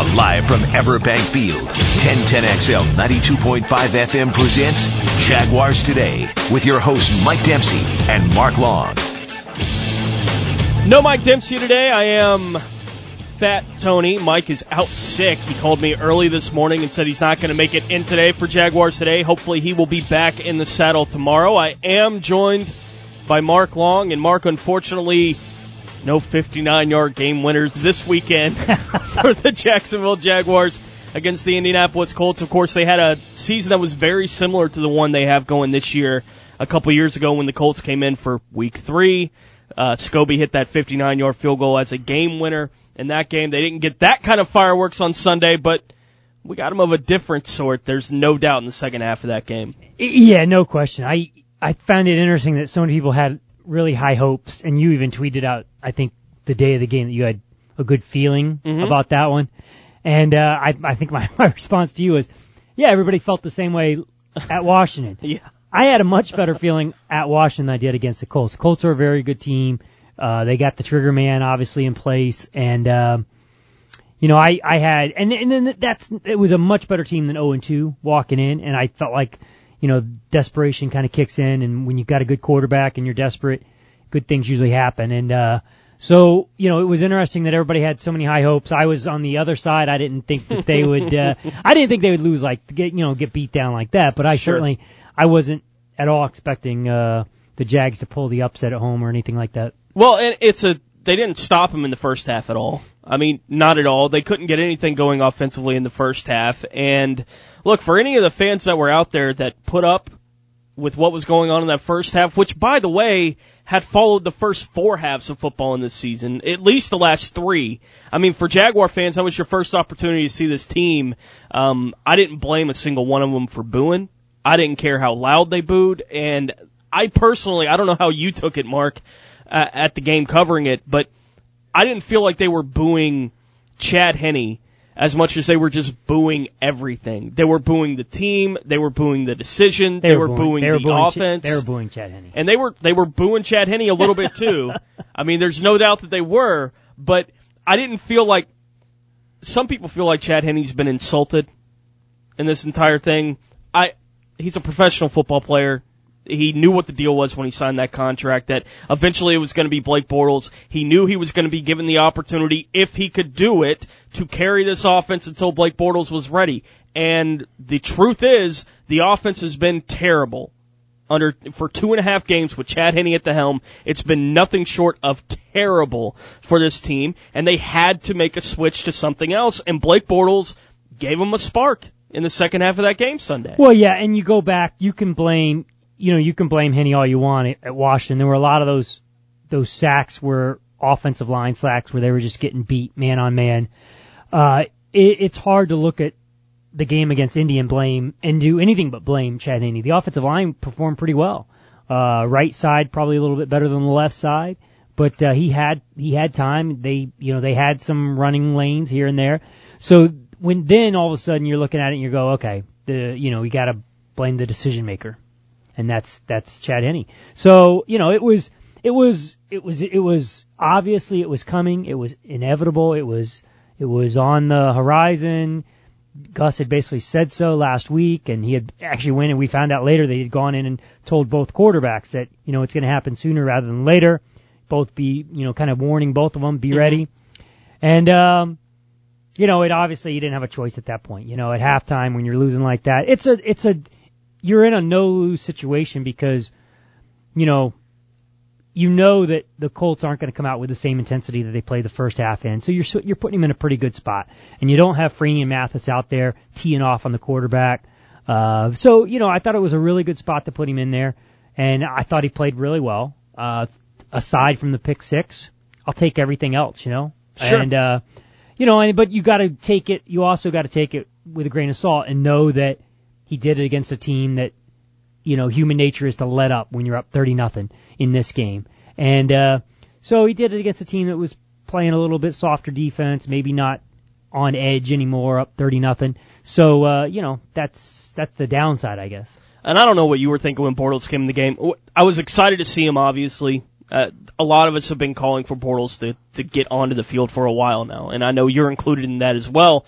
Live from Everbank Field, 1010XL 92.5 FM presents Jaguars Today with your hosts Mike Dempsey and Mark Long. No Mike Dempsey today. I am Fat Tony. Mike is out sick. He called me early this morning and said he's not going to make it in today for Jaguars Today. Hopefully he will be back in the saddle tomorrow. I am joined by Mark Long, and Mark, unfortunately, no 59-yard game winners this weekend for the Jacksonville Jaguars against the Indianapolis Colts. Of course, they had a season that was very similar to the one they have going this year. A couple years ago when the Colts came in for Week 3, Scobie hit that 59-yard field goal as a game winner in that game. They didn't get that kind of fireworks on Sunday, but we got them of a different sort. There's no doubt in the second half of that game. Yeah, no question. I found it interesting that so many people had really high hopes, and you even tweeted out, I think, the day of the game that you had a good feeling about that one. And I think my response to you was, yeah, everybody felt the same way at Washington. Yeah. I had a much better feeling at Washington than I did against the Colts. The Colts are a very good team. They got the trigger man obviously in place, and I had, and then it was a much better team than 0-2 walking in, and I felt like, desperation kind of kicks in, and when you've got a good quarterback and you're desperate, good things usually happen. And so it was interesting that everybody had so many high hopes. I was on the other side. I didn't think that they would. I didn't think they would lose, get beat down like that. But I wasn't at all expecting the Jags to pull the upset at home or anything like that. Well, and they didn't stop them in the first half at all. I mean, not at all. They couldn't get anything going offensively in the first half. And look, for any of the fans that were out there that put up with what was going on in that first half, which, by the way, had followed the first 4 halves of football in this season, at least the last 3. I mean, for Jaguar fans, that was your first opportunity to see this team. I didn't blame a single one of them for booing. I didn't care how loud they booed. And I personally, I don't know how you took it, Mark, at the game covering it, but I didn't feel like they were booing Chad Henne as much as they were just booing everything. They were booing the team. They were booing the decision. They were booing the offense. They were booing Chad Henne. And they were booing Chad Henne a little bit too. I mean, there's no doubt that they were, but I didn't feel like, some people feel like Chad Henne's been insulted in this entire thing. He's a professional football player. He knew what the deal was when he signed that contract, that eventually it was going to be Blake Bortles. He knew he was going to be given the opportunity, if he could do it, to carry this offense until Blake Bortles was ready. And the truth is, the offense has been terrible for 2.5 games with Chad Henne at the helm. It's been nothing short of terrible for this team, and they had to make a switch to something else, and Blake Bortles gave them a spark in the second half of that game Sunday. Well, yeah, and you go back, you can blame Henne all you want at Washington. There were a lot of those sacks were offensive line sacks where they were just getting beat man on man. It's hard to look at the game against Indy and do anything but blame Chad Henne. The offensive line performed pretty well. Right side probably a little bit better than the left side, but he had time. They had some running lanes here and there. So then all of a sudden you're looking at it and you go, okay, you got to blame the decision maker. And that's Chad Henne. So, it was obviously it was coming. It was inevitable. It was on the horizon. Gus had basically said so last week, and he had actually went, and we found out later that he had gone in and told both quarterbacks that, it's going to happen sooner rather than later. Both be, kind of warning both of them, be ready. And, it obviously you didn't have a choice at that point. At halftime when you're losing like that, you're in a no-lose situation because, you know that the Colts aren't going to come out with the same intensity that they played the first half in. So you're putting him in a pretty good spot. And you don't have Freeney and Mathis out there teeing off on the quarterback. I thought it was a really good spot to put him in there. And I thought he played really well. Aside from the pick six, I'll take everything else, Sure. And, but you got to take it, you also got to take it with a grain of salt and know that he did it against a team that, human nature is to let up when you're up 30-0 in this game. And so he did it against a team that was playing a little bit softer defense, maybe not on edge anymore, up 30-0. So, that's the downside, I guess. And I don't know what you were thinking when Bortles came in the game. I was excited to see him, obviously. A lot of us have been calling for Bortles to get onto the field for a while now, and I know you're included in that as well.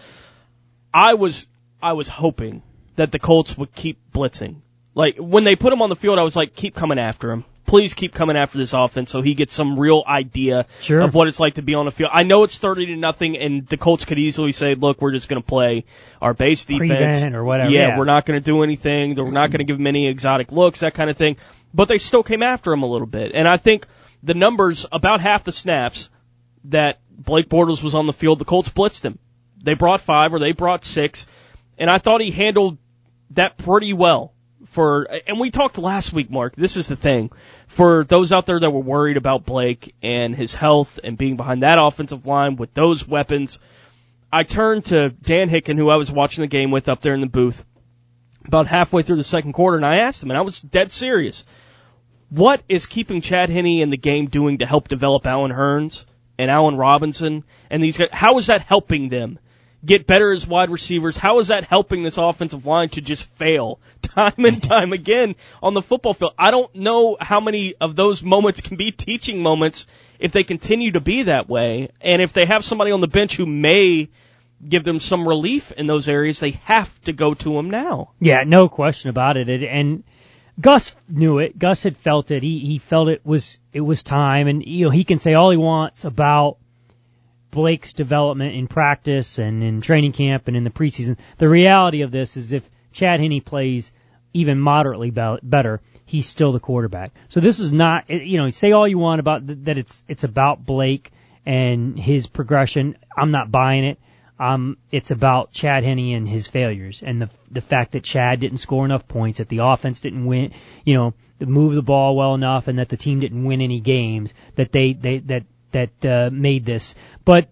I was hoping that the Colts would keep blitzing. Like, when they put him on the field, I was like, keep coming after him. Please keep coming after this offense so he gets some real idea of what it's like to be on the field. I know it's 30-0, and the Colts could easily say, look, we're just going to play our base defense. Prevent or whatever. Yeah, we're not going to do anything. We're not going to give him any exotic looks, that kind of thing. But they still came after him a little bit. And I think the numbers, about half the snaps that Blake Bortles was on the field, the Colts blitzed him. They brought 5 or they brought 6, and I thought he handled that pretty well. And we talked last week, Mark, this is the thing. For those out there that were worried about Blake and his health and being behind that offensive line with those weapons, I turned to Dan Hicken, who I was watching the game with up there in the booth, about halfway through the second quarter, and I asked him, and I was dead serious, what is keeping Chad Henne in the game doing to help develop Allen Hurns and Allen Robinson and these guys? How is that helping them get better as wide receivers? How is that helping this offensive line to just fail time and time again on the football field? I don't know how many of those moments can be teaching moments if they continue to be that way. And if they have somebody on the bench who may give them some relief in those areas, they have to go to him now. Yeah, no question about it. And Gus knew it. Gus had felt it. He felt it was time. And, he can say all he wants about Blake's development in practice and in training camp and in the preseason. The reality of this is if Chad Henne plays even moderately better, he's still the quarterback. So this is not, say all you want about that it's about Blake and his progression. I'm not buying it. It's about Chad Henne and his failures and the fact that Chad didn't score enough points, that the offense didn't win, move the ball well enough, and that the team didn't win any games, that that made this. But,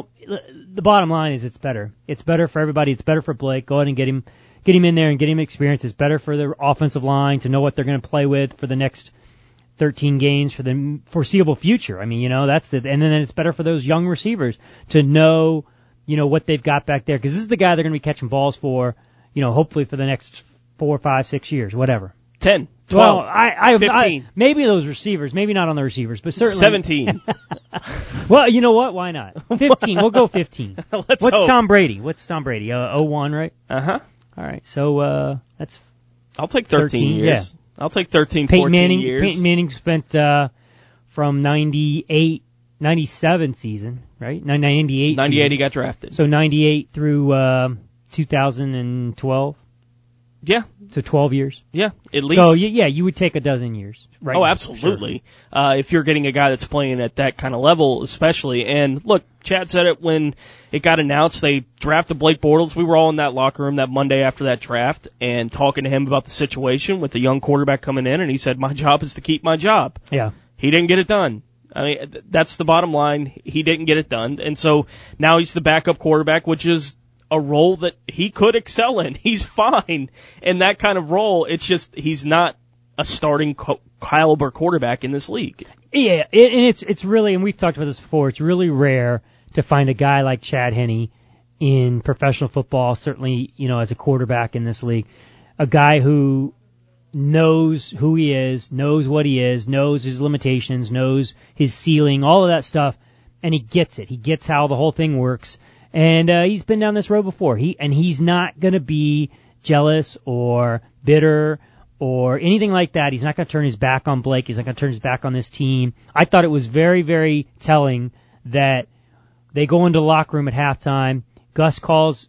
the bottom line is it's better. It's better for everybody. It's better for Blake. Go ahead and get him in there and get him experience. It's better for the offensive line to know what they're going to play with for the next 13 games for the foreseeable future. I mean, and then it's better for those young receivers to know, what they've got back there. Because this is the guy they're going to be catching balls for, hopefully for the next 4, 5, 6 years, whatever. 10, 12, 15. Maybe those receivers, maybe not on the receivers, but certainly 17. Well, you know what? Why not? 15. We'll go 15. What's hope. Tom Brady? What's Tom Brady? 01, right? Uh-huh. All right. So that's I'll take 13 years. Yeah. I'll take 13, 14 years. Peyton Manning spent from 97 season, right? 98 season. He got drafted. So 98 through 2012. Yeah. So 12 years. Yeah, at least. So, you would take a dozen years. Right. Oh, absolutely. Sure. If you're getting a guy that's playing at that kind of level, especially. And, look, Chad said it when it got announced. They drafted Blake Bortles. We were all in that locker room that Monday after that draft and talking to him about the situation with the young quarterback coming in, and he said, my job is to keep my job. Yeah. He didn't get it done. I mean, that's the bottom line. He didn't get it done. And so now he's the backup quarterback, which is a role that he could excel in. He's fine in that kind of role. It's just he's not a starting caliber quarterback in this league. Yeah, and it's really, and we've talked about this before, it's really rare to find a guy like Chad Henne in professional football, certainly, as a quarterback in this league. A guy who knows who he is, knows what he is, knows his limitations, knows his ceiling, all of that stuff, and he gets it. He gets how the whole thing works. And he's been down this road before. He's not going to be jealous or bitter or anything like that. He's not going to turn his back on Blake. He's not going to turn his back on this team. I thought it was very, very telling that they go into the locker room at halftime. Gus calls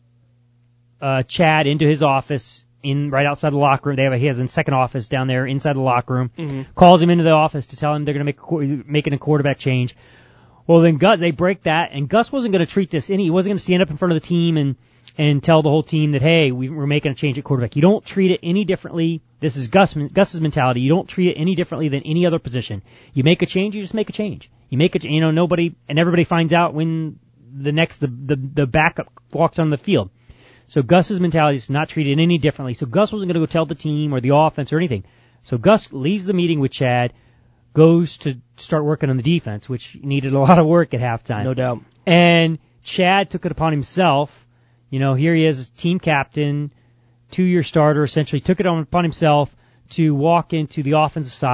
Chad into his office right outside the locker room. He has a second office down there inside the locker room. Mm-hmm. Calls him into the office to tell him they're going to making a quarterback change. Well, then they break that, and Gus wasn't going to treat this he wasn't going to stand up in front of the team and tell the whole team that, hey, we're making a change at quarterback. You don't treat it any differently. This is Gus's mentality. You don't treat it any differently than any other position. You make a change, you just make a change. You make it, nobody, and everybody finds out when the backup walks on the field. So Gus's mentality is not treated any differently. So Gus wasn't going to go tell the team or the offense or anything. So Gus leaves the meeting with Chad, goes to start working on the defense, which needed a lot of work at halftime. No doubt. And Chad took it upon himself. Here he is, team captain, 2-year starter, essentially took it upon himself to walk into the offensive side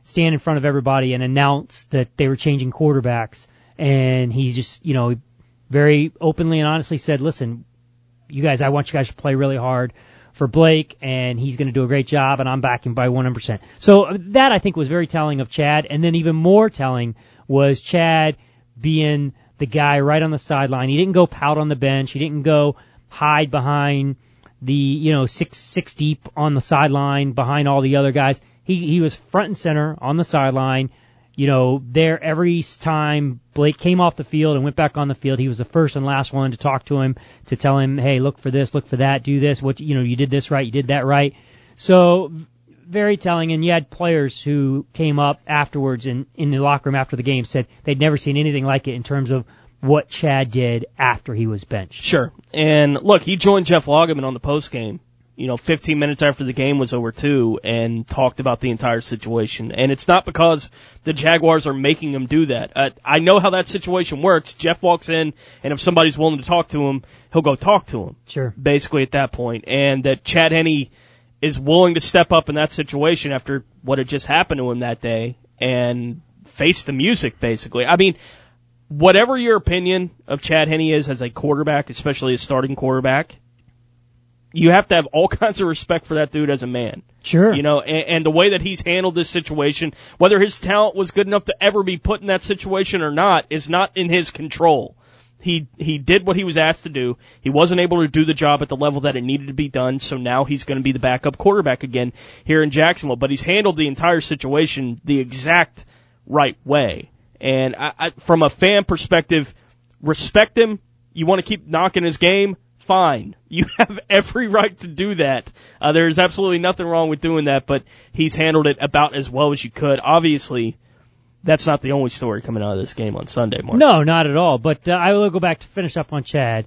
stand in front of everybody and announce that they were changing quarterbacks. And he just, very openly and honestly said, listen, you guys, I want you guys to play really hard for Blake, and he's going to do a great job, and I'm backing by 100%. So that, I think, was very telling of Chad. And then even more telling was Chad being the guy right on the sideline. He didn't go pout on the bench. He didn't go hide behind the, six deep on the sideline behind all the other guys. He was front and center on the sideline. There every time Blake came off the field and went back on the field, he was the first and last one to talk to him, to tell him, hey, look for this, look for that, do this, you did this right, you did that right. So very telling. And you had players who came up afterwards in the locker room after the game, said they'd never seen anything like it in terms of what Chad did after he was benched. Sure. And look, he joined Jeff Lageman on the postgame. 15 minutes after the game was over too, and talked about the entire situation. And it's not because the Jaguars are making him do that. I know how that situation works. Jeff walks in, and if somebody's willing to talk to him, he'll go talk to him. Sure. Basically at that point. And that Chad Henne is willing to step up in that situation after what had just happened to him that day and face the music, basically. I mean, whatever your opinion of Chad Henne is as a quarterback, especially a starting quarterback, you have to have all kinds of respect for that dude as a man. Sure. And the way that he's handled this situation, whether his talent was good enough to ever be put in that situation or not, is not in his control. He did what he was asked to do. He wasn't able to do the job at the level that it needed to be done, so now he's going to be the backup quarterback again here in Jacksonville. But he's handled the entire situation the exact right way. And I from a fan perspective, respect him. You want to keep knocking his game? Fine. You have every right to do that. There's absolutely nothing wrong with doing that, but he's handled it about as well as you could. Obviously, that's not the only story coming out of this game on Sunday, Mark. No, not at all. But I will go back to finish up on Chad.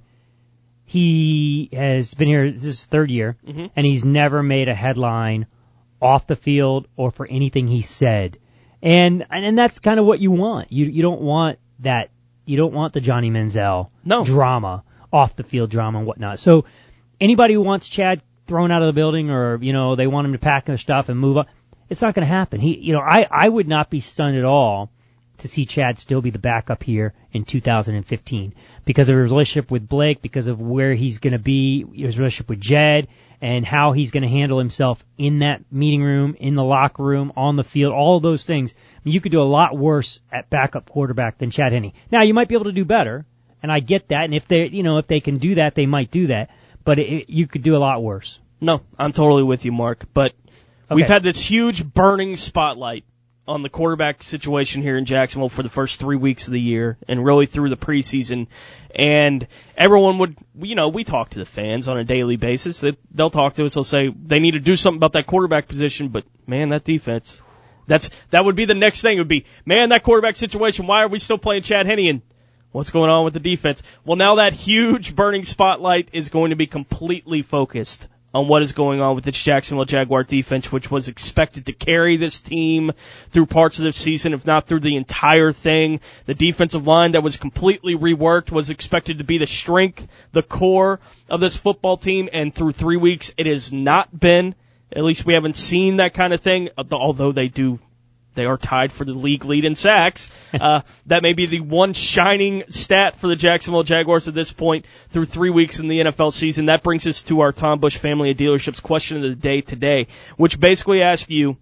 He has been here, this is his third year, and he's never made a headline off the field or for anything he said. And that's kind of what you want. You don't want that. You don't want the Johnny Manziel drama. Off the field drama and whatnot. So anybody who wants Chad thrown out of the building, or they want him to pack their stuff and move on, it's not going to happen. I would not be stunned at all to see Chad still be the backup here in 2015 because of his relationship with Blake, because of where he's going to be, his relationship with Jed, and how he's going to handle himself in that meeting room, in the locker room, on the field, all of those things. I mean, you could do a lot worse at backup quarterback than Chad Henne. Now, you might be able to do better. And I get that, and if they can do that, they might do that. But you could do a lot worse. No, I'm totally with you, Mark. But we've had this huge burning spotlight on the quarterback situation here in Jacksonville for the first 3 weeks of the year, and really through the preseason. And everyone would, we talk to the fans on a daily basis. They'll talk to us. They'll say they need to do something about that quarterback position. But man, that defense, that would be the next thing. It would be, man, that quarterback situation. Why are we still playing Chad Henne? And what's going on with the defense? Well, now that huge burning spotlight is going to be completely focused on what is going on with the Jacksonville Jaguar defense, which was expected to carry this team through parts of the season, if not through the entire thing. The defensive line that was completely reworked was expected to be the strength, the core of this football team, and through 3 weeks it has not been. At least we haven't seen that kind of thing, although they are tied for the league lead in sacks. That may be the one shining stat for the Jacksonville Jaguars at this point through 3 weeks in the NFL season. That brings us to our Tom Bush Family of Dealerships question of the day today, which basically asks you,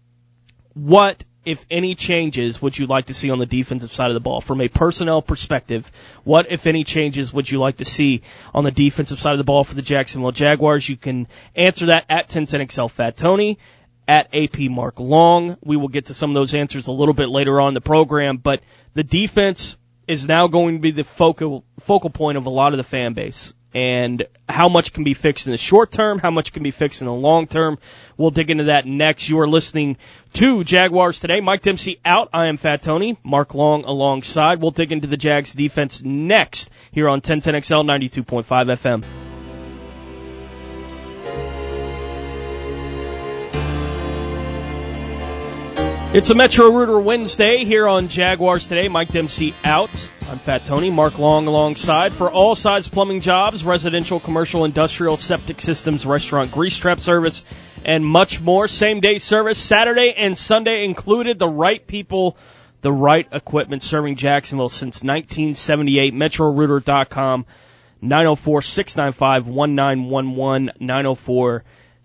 what, if any, changes would you like to see on the defensive side of the ball? From a personnel perspective, what, if any, changes would you like to see on the defensive side of the ball for the Jacksonville Jaguars? You can answer that at 1010XL Fat Tony, at AP Mark Long. We will get to some of those answers a little bit later on in the program, but the defense is now going to be the focal point of a lot of the fan base. And how much can be fixed in the short term, how much can be fixed in the long term. We'll dig into that next. You are listening to Jaguars Today. Mike Dempsey out. I am Fat Tony. Mark Long alongside. We'll dig into the Jags defense next here on 1010XL 92.5 FM. It's a Metro Rooter Wednesday here on Jaguars Today. Mike Dempsey out. I'm Fat Tony. Mark Long alongside. For all size plumbing jobs, residential, commercial, industrial, septic systems, restaurant, grease trap service, and much more. Same-day service, Saturday and Sunday included. The right people, the right equipment, serving Jacksonville since 1978. MetroRooter.com, 904-695-1911,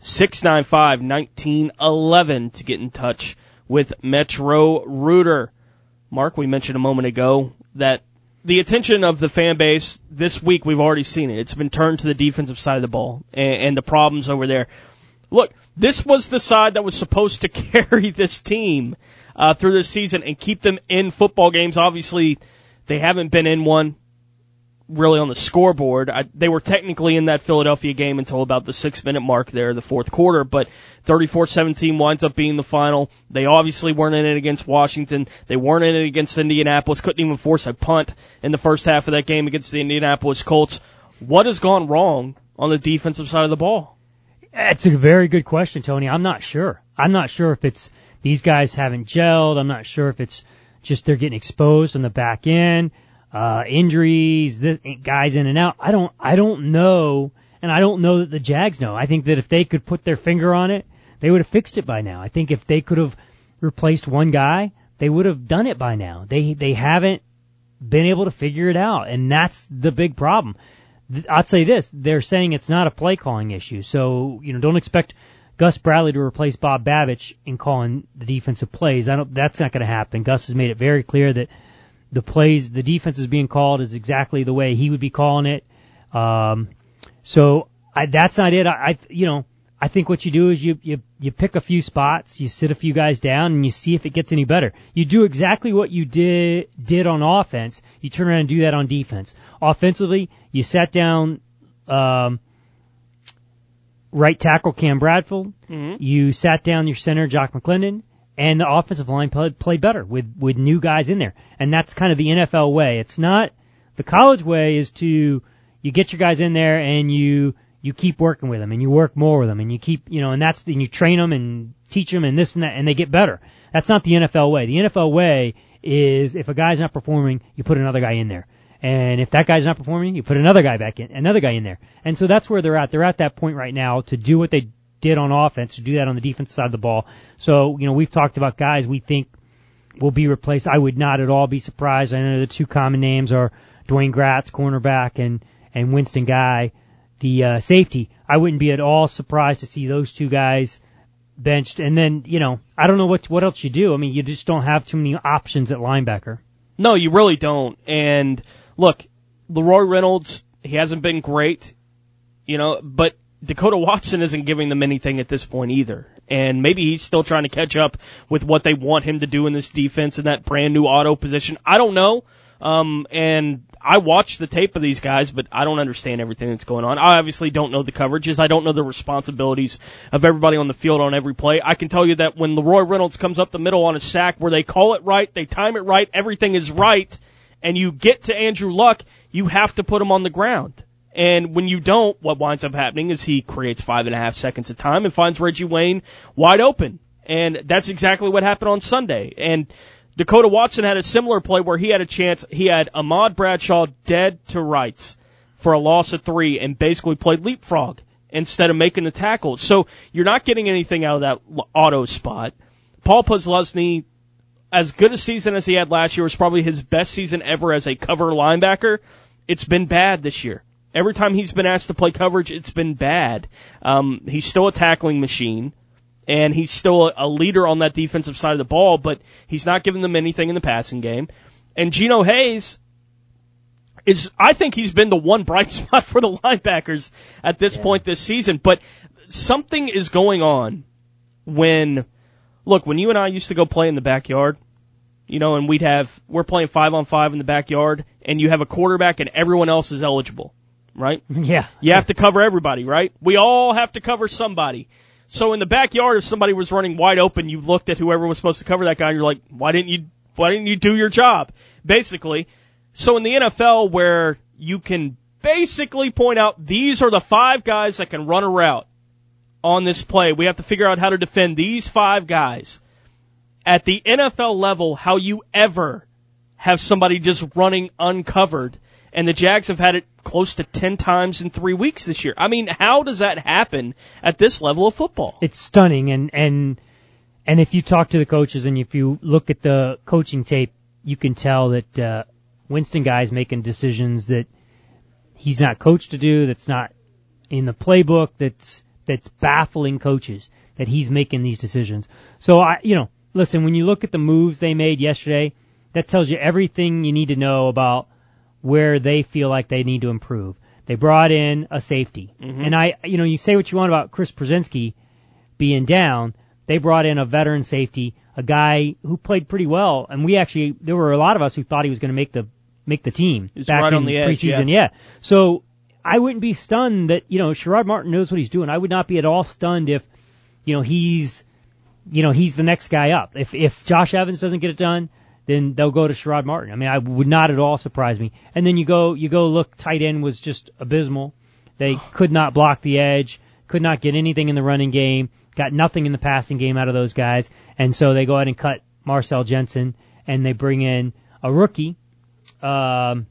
904-695-1911 to get in touch with Metro Rooter. Mark, we mentioned a moment ago that the attention of the fan base this week, we've already seen it. It's been turned to the defensive side of the ball and the problems over there. Look, this was the side that was supposed to carry this team through this season and keep them in football games. Obviously, they haven't been in one really on the scoreboard. They were technically in that Philadelphia game until about the 6-minute mark there, the fourth quarter, but 34-17 winds up being the final. They obviously weren't in it against Washington. They weren't in it against Indianapolis. Couldn't even force a punt in the first half of that game against the Indianapolis Colts. What has gone wrong on the defensive side of the ball? It's a very good question, Tony. I'm not sure. I'm not sure if it's these guys haven't gelled. I'm not sure if it's just they're getting exposed on the back end. Injuries, guys in and out. I don't know, and I don't know that the Jags know. I think that if they could put their finger on it, they would have fixed it by now. I think if they could have replaced one guy, they would have done it by now. They haven't been able to figure it out, and that's the big problem. I'll say this, they're saying it's not a play calling issue, so, don't expect Gus Bradley to replace Bob Babich in calling the defensive plays. That's not going to happen. Gus has made it very clear that the plays, the defense is being called is exactly the way he would be calling it. So that's not it. I think what you do is you pick a few spots, you sit a few guys down, and you see if it gets any better. You do exactly what you did on offense. You turn around and do that on defense. Offensively, you sat down right tackle Cam Bradfield. Mm-hmm. You sat down your center Jock McClendon. And the offensive line played better with new guys in there. And that's kind of the NFL way. It's not, the college way is you get your guys in there and you keep working with them and you work more with them and you keep, and you train them and teach them and this and that and they get better. That's not the NFL way. The NFL way is if a guy's not performing, you put another guy in there. And if that guy's not performing, you put another guy in there. And so that's where they're at. They're at that point right now to do what they did on offense, to do that on the defensive side of the ball. So, we've talked about guys we think will be replaced. I would not at all be surprised. I know the two common names are Dwayne Gratz, cornerback, and Winston Guy, the safety. I wouldn't be at all surprised to see those two guys benched. And then, I don't know what else you do. I mean, you just don't have too many options at linebacker. No, you really don't. And look, Leroy Reynolds, he hasn't been great, but Dakota Watson isn't giving them anything at this point either. And maybe he's still trying to catch up with what they want him to do in this defense in that brand new auto position. I don't know. And I watch the tape of these guys, but I don't understand everything that's going on. I obviously don't know the coverages. I don't know the responsibilities of everybody on the field on every play. I can tell you that when Leroy Reynolds comes up the middle on a sack where they call it right, they time it right, everything is right, and you get to Andrew Luck, you have to put him on the ground. And when you don't, what winds up happening is he creates 5.5 seconds of time and finds Reggie Wayne wide open. And that's exactly what happened on Sunday. And Dakota Watson had a similar play where he had a chance. He had Ahmad Bradshaw dead to rights for a loss of 3 and basically played leapfrog instead of making the tackle. So you're not getting anything out of that auto spot. Paul Posluszny, as good a season as he had last year, was probably his best season ever as a cover linebacker. It's been bad this year. Every time he's been asked to play coverage, it's been bad. He's still a tackling machine, and he's still a leader on that defensive side of the ball, but he's not giving them anything in the passing game. And Geno Hayes I think he's been the one bright spot for the linebackers at this point this season. But something is going on when you and I used to go play in the backyard, and we're playing 5-on-5 in the backyard, and you have a quarterback and everyone else is eligible. Right? Yeah. You have to cover everybody, right? We all have to cover somebody. So in the backyard, if somebody was running wide open, you looked at whoever was supposed to cover that guy, and you're like, why didn't you do your job? Basically. So in the NFL, where you can basically point out these are the 5 guys that can run a route on this play, we have to figure out how to defend these 5 guys. at the NFL level how you ever have somebody just running uncovered. And the Jags have had it close to 10 times in 3 weeks this year. I mean, how does that happen at this level of football? It's stunning. And if you talk to the coaches and if you look at the coaching tape, you can tell that Winston Guy's making decisions that he's not coached to do, that's not in the playbook, that's baffling coaches, that he's making these decisions. So, listen, when you look at the moves they made yesterday, that tells you everything you need to know about where they feel like they need to improve. They brought in a safety. Mm-hmm. And you say what you want about Chris Brzezinski being down. They brought in a veteran safety, a guy who played pretty well. And there were a lot of us who thought he was going to make the team back right in on the edge, preseason. Yeah. So I wouldn't be stunned that, Sherrod Martin knows what he's doing. I would not be at all stunned if, he's the next guy up. If Josh Evans doesn't get it done, then they'll go to Sherrod Martin. I mean, I would not at all surprise me. And then you go look, tight end was just abysmal. They could not block the edge, could not get anything in the running game, got nothing in the passing game out of those guys. And so they go ahead and cut Marcel Jensen, and they bring in a rookie tight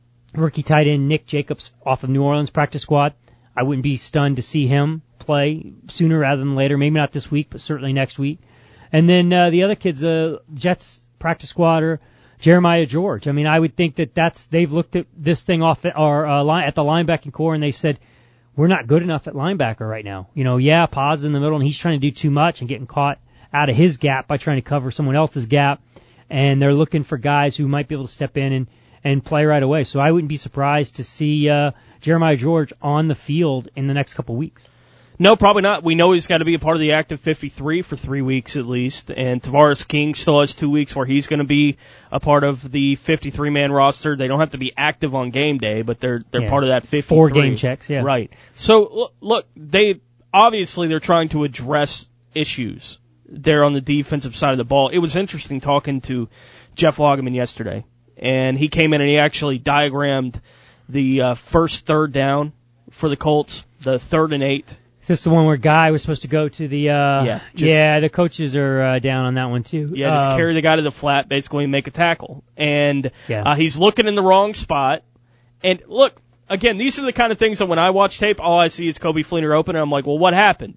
end Nick Jacobs off of New Orleans practice squad. I wouldn't be stunned to see him play sooner rather than later. Maybe not this week, but certainly next week. And then the other kids, Jets practice squatter, Jeremiah George. I mean, I would think that they've looked at this thing at the linebacking core, and they said, we're not good enough at linebacker right now. Paz in the middle, and he's trying to do too much and getting caught out of his gap by trying to cover someone else's gap. And they're looking for guys who might be able to step in and play right away. So I wouldn't be surprised to see Jeremiah George on the field in the next couple of weeks. No, probably not. We know he's got to be a part of the active 53 for 3 weeks at least, and Tavares King still has 2 weeks where he's going to be a part of the 53-man roster. They don't have to be active on game day, but they're part of that 53. 4 game checks, yeah. Right. So, look, they're trying to address issues there on the defensive side of the ball. It was interesting talking to Jeff Lageman yesterday, and he came in and he actually diagrammed the first third down for the Colts, the 3rd and 8. Is this the one where Guy was supposed to go to the... the coaches are down on that one, too. Yeah, just carry the guy to the flat, basically, and make a tackle. And he's looking in the wrong spot. And, look, again, these are the kind of things that when I watch tape, all I see is Kobe Fleener open, and I'm like, well, what happened?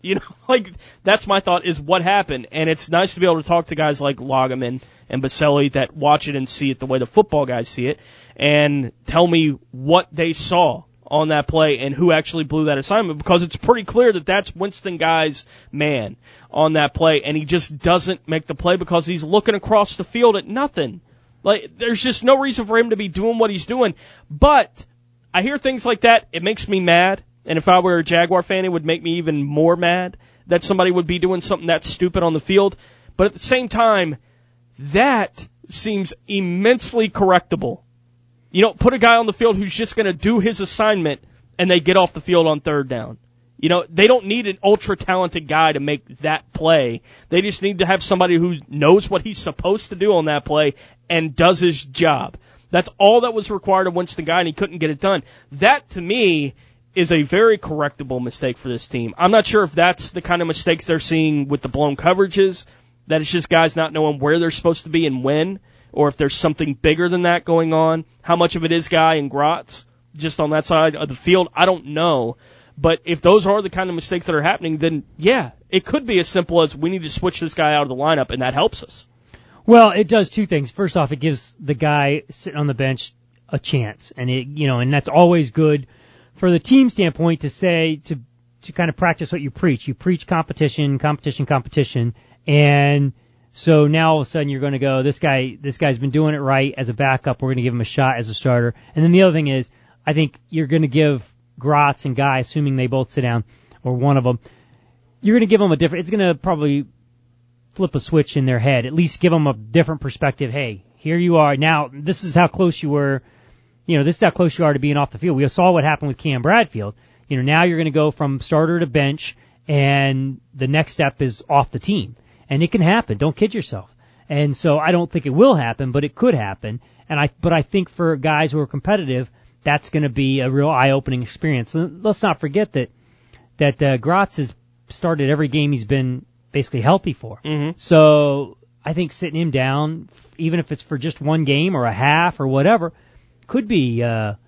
That's my thought, is what happened. And it's nice to be able to talk to guys like Lageman and Baselli that watch it and see it the way the football guys see it, and tell me what they saw on that play and who actually blew that assignment, because it's pretty clear that that's Winston Guy's man on that play, and he just doesn't make the play because he's looking across the field at nothing. There's just no reason for him to be doing what he's doing. But I hear things like that, it makes me mad, and if I were a Jaguar fan, it would make me even more mad that somebody would be doing something that stupid on the field. But at the same time, that seems immensely correctable. Put a guy on the field who's just going to do his assignment, and they get off the field on 3rd down. They don't need an ultra-talented guy to make that play. They just need to have somebody who knows what he's supposed to do on that play and does his job. That's all that was required of Winston Guy, and he couldn't get it done. That, to me, is a very correctable mistake for this team. I'm not sure if that's the kind of mistakes they're seeing with the blown coverages, that it's just guys not knowing where they're supposed to be and when, or if there's something bigger than that going on. How much of it is Guy and Gratz just on that side of the field, I don't know. But if those are the kind of mistakes that are happening, then, yeah, it could be as simple as we need to switch this guy out of the lineup, and that helps us. Well, it does 2 things. First off, it gives the guy sitting on the bench a chance, and and that's always good for the team standpoint to say, to kind of practice what you preach. You preach competition, and so now all of a sudden you're going to go, this guy's been doing it right as a backup. We're going to give him a shot as a starter. And then the other thing is, I think you're going to give Gratz and Guy, assuming they both sit down, or one of them, you're going to give them it's going to probably flip a switch in their head, at least give them a different perspective. Hey, here you are. Now, this is how close you were. This is how close you are to being off the field. We saw what happened with Cam Bradfield. Now you're going to go from starter to bench, and the next step is off the team. And it can happen. Don't kid yourself. And so I don't think it will happen, but it could happen. But I think for guys who are competitive, that's going to be a real eye-opening experience. And let's not forget that Gratz has started every game he's been basically healthy for. Mm-hmm. So I think sitting him down, even if it's for just one game or a half or whatever, could be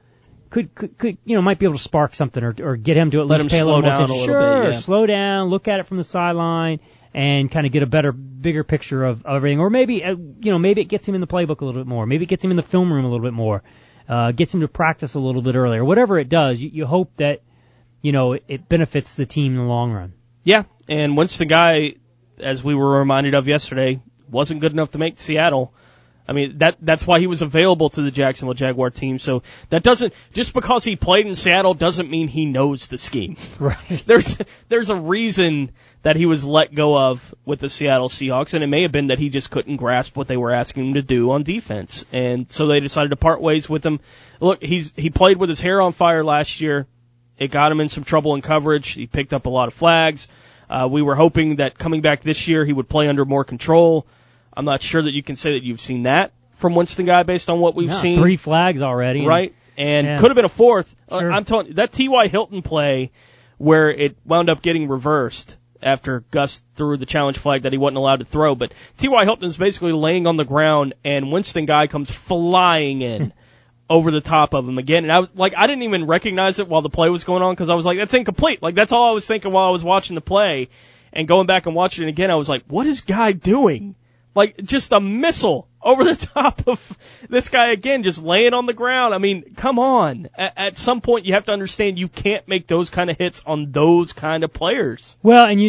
might be able to spark something or get him to at least pay a little more attention. Sure, slow down, look at it from the sideline, and kind of get a bigger picture of everything. Or maybe maybe it gets him in the playbook a little bit more. Maybe it gets him in the film room a little bit more. Gets him to practice a little bit earlier. Whatever it does, you hope that it benefits the team in the long run. Yeah, and once the guy, as we were reminded of yesterday, wasn't good enough to make Seattle. I mean, that's why he was available to the Jacksonville Jaguar team. So that doesn't, just because he played in Seattle doesn't mean he knows the scheme. Right. There's a reason that he was let go of with the Seattle Seahawks, and it may have been that he just couldn't grasp what they were asking him to do on defense. And so they decided to part ways with him. Look, he played with his hair on fire last year. It got him in some trouble in coverage. He picked up a lot of flags. We were hoping that coming back this year he would play under more control. I'm not sure that you can say that you've seen that from Winston Guy based on what we've seen. 3 flags already. Right. And could have been a 4th. Sure. I'm telling you, that T.Y. Hilton play where it wound up getting reversed after Gus threw the challenge flag that he wasn't allowed to throw. But T.Y. Hilton is basically laying on the ground, and Winston Guy comes flying in over the top of him again. And I was like, I didn't even recognize it while the play was going on because I was like, that's incomplete. Like, that's all I was thinking while I was watching the play. And going back and watching it again, I was like, what is Guy doing? Like, just a missile over the top of this guy again, just laying on the ground. I mean, come on. At some point, you have to understand you can't make those kind of hits on those kind of players. Well, and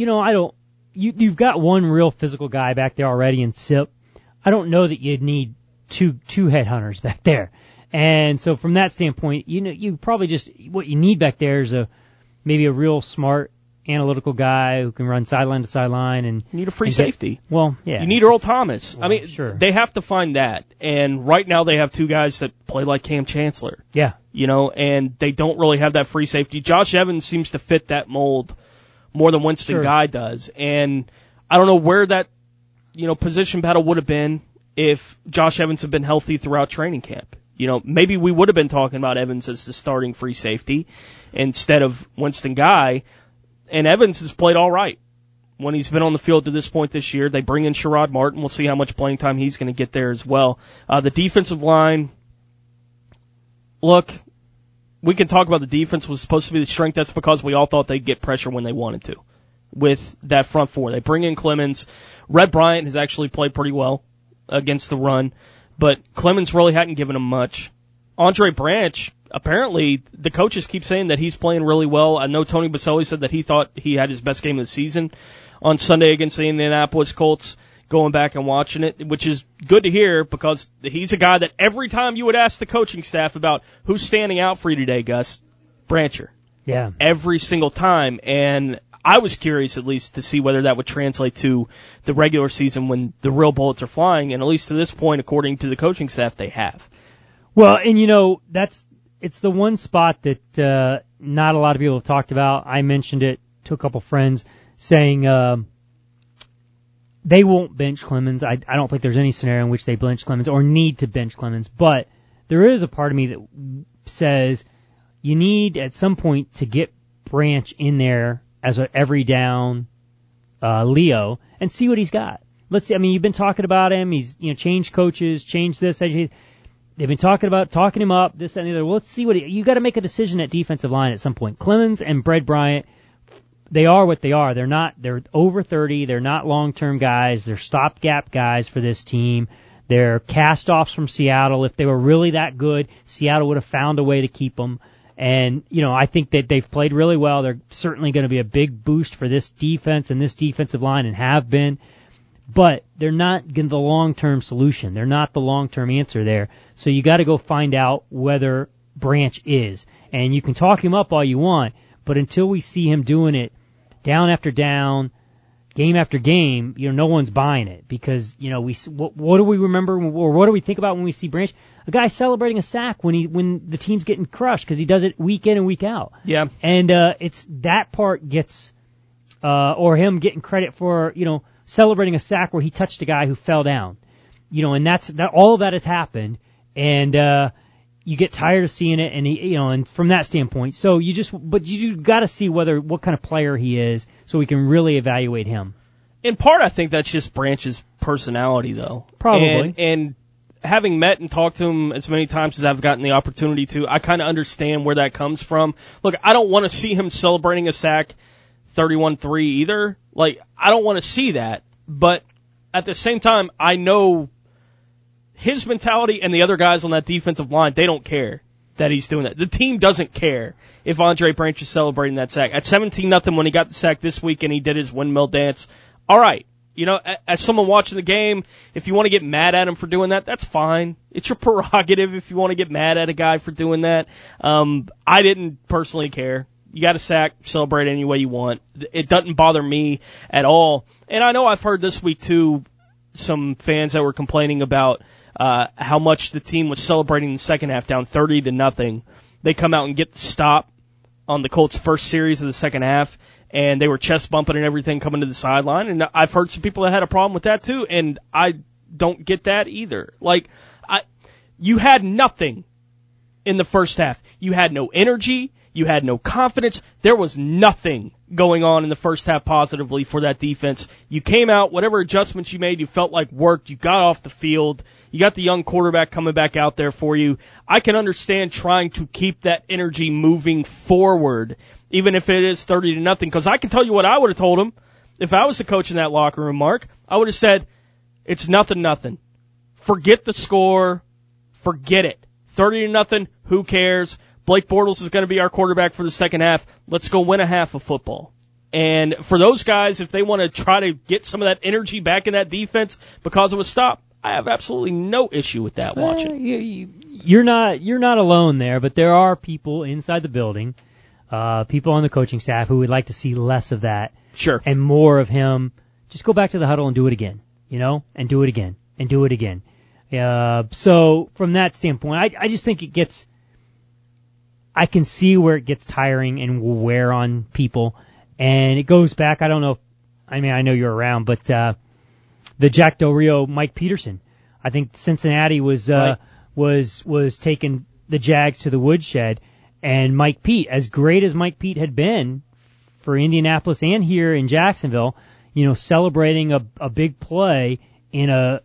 you've got one real physical guy back there already in Sip. I don't know that you'd need two headhunters back there. And so from that standpoint, you probably just, what you need back there is maybe a real smart, analytical guy who can run sideline to sideline. And you need a free safety. Well, yeah. You need Earl Thomas. Well, I mean, sure. They have to find that. And right now they have 2 guys that play like Cam Chancellor. Yeah. And they don't really have that free safety. Josh Evans seems to fit that mold more than Winston Guy does. And I don't know where that, position battle would have been if Josh Evans had been healthy throughout training camp. Maybe we would have been talking about Evans as the starting free safety instead of Winston Guy. And Evans has played all right when he's been on the field to this point this year. They bring in Sherrod Martin. We'll see how much playing time he's going to get there as well. The defensive line, look, we can talk about the defense was supposed to be the strength. That's because we all thought they'd get pressure when they wanted to with that front 4. They bring in Clemens. Red Bryant has actually played pretty well against the run, but Clemens really hadn't given him much. Andre Branch, apparently the coaches keep saying that he's playing really well. I know Tony Baselli said that he thought he had his best game of the season on Sunday against the Indianapolis Colts, going back and watching it, which is good to hear because he's a guy that every time you would ask the coaching staff about who's standing out for you today, Gus, Brancher. Yeah. Every single time. And I was curious at least to see whether that would translate to the regular season when the real bullets are flying, and at least to this point, according to the coaching staff, they have. Well, and it's the one spot that not a lot of people have talked about. I mentioned it to a couple friends saying they won't bench Clemens. I don't think there's any scenario in which they bench Clemens or need to bench Clemens, but there is a part of me that says you need at some point to get Branch in there as an every down Leo and see what he's got. Let's see. I mean, you've been talking about him. He's changed coaches, changed this. They've been talking him up, this, that, and the other. Well, let's see you got to make a decision at defensive line at some point. Clemens and Brad Bryant, they are what they are. They're over 30. They're not long-term guys. They're stopgap guys for this team. They're cast-offs from Seattle. If they were really that good, Seattle would have found a way to keep them. And, I think that they've played really well. They're certainly going to be a big boost for this defense and this defensive line and have been. But they're not the long-term solution. They're not the long-term answer there. So you got to go find out whether Branch is. And you can talk him up all you want, but until we see him doing it down after down, game after game, no one's buying it because what do we remember or what do we think about when we see Branch? A guy celebrating a sack when the team's getting crushed because he does it week in and week out. Yeah, and it's that part gets or him getting credit for celebrating a sack where he touched a guy who fell down, and that all of that has happened, and you get tired of seeing it, and and from that standpoint, so you got to see what kind of player he is, so we can really evaluate him. In part, I think that's just Branch's personality, though. Probably. And having met and talked to him as many times as I've gotten the opportunity to, I kind of understand where that comes from. Look, I don't want to see him celebrating a sack 31-3 either. Like, I don't want to see that. But at the same time, I know his mentality and the other guys on that defensive line, they don't care that he's doing that. The team doesn't care if Andre Branch is celebrating that sack. At 17-0 when he got the sack this week and he did his windmill dance, all right. You know, as someone watching the game, if you want to get mad at him for doing that, that's fine. It's your prerogative if you want to get mad at a guy for doing that. I didn't personally care. You got a sack, celebrate any way you want. It doesn't bother me at all. And I know I've heard this week, too, some fans that were complaining about how much the team was celebrating in the second half, down 30-0. They come out and get the stop on the Colts' first series of the second half, and they were chest bumping and everything coming to the sideline. And I've heard some people that had a problem with that too, and I don't get that either. Like, you had nothing in the first half. You had no energy. You had no confidence. There was nothing going on in the first half positively for that defense. You came out, whatever adjustments you made, you felt like worked. You got off the field. You got the young quarterback coming back out there for you. I can understand trying to keep that energy moving forward, even if it is 30-0, because I can tell you what I would have told him if I was the coach in that locker room, Mark. I would have said, it's 0-0. Forget the score. Forget it. 30-0. Who cares? Blake Bortles is going to be our quarterback for the second half. Let's go win a half of football. And for those guys, if they want to try to get some of that energy back in that defense because of a stop, I have absolutely no issue with that watching. You're not alone there, but there are people inside the building, people on the coaching staff who would like to see less of that. Sure. And more of him. Just go back to the huddle and do it again, and do it again, and do it again. So from that standpoint, I just think it gets, I can see where it gets tiring and will wear on people. And it goes back, I don't know, I know you're around, but the Jack Del Rio, Mike Peterson. I think Cincinnati was taking the Jags to the woodshed, and Mike Pete, as great as Mike Pete had been for Indianapolis and here in Jacksonville, celebrating a big play in a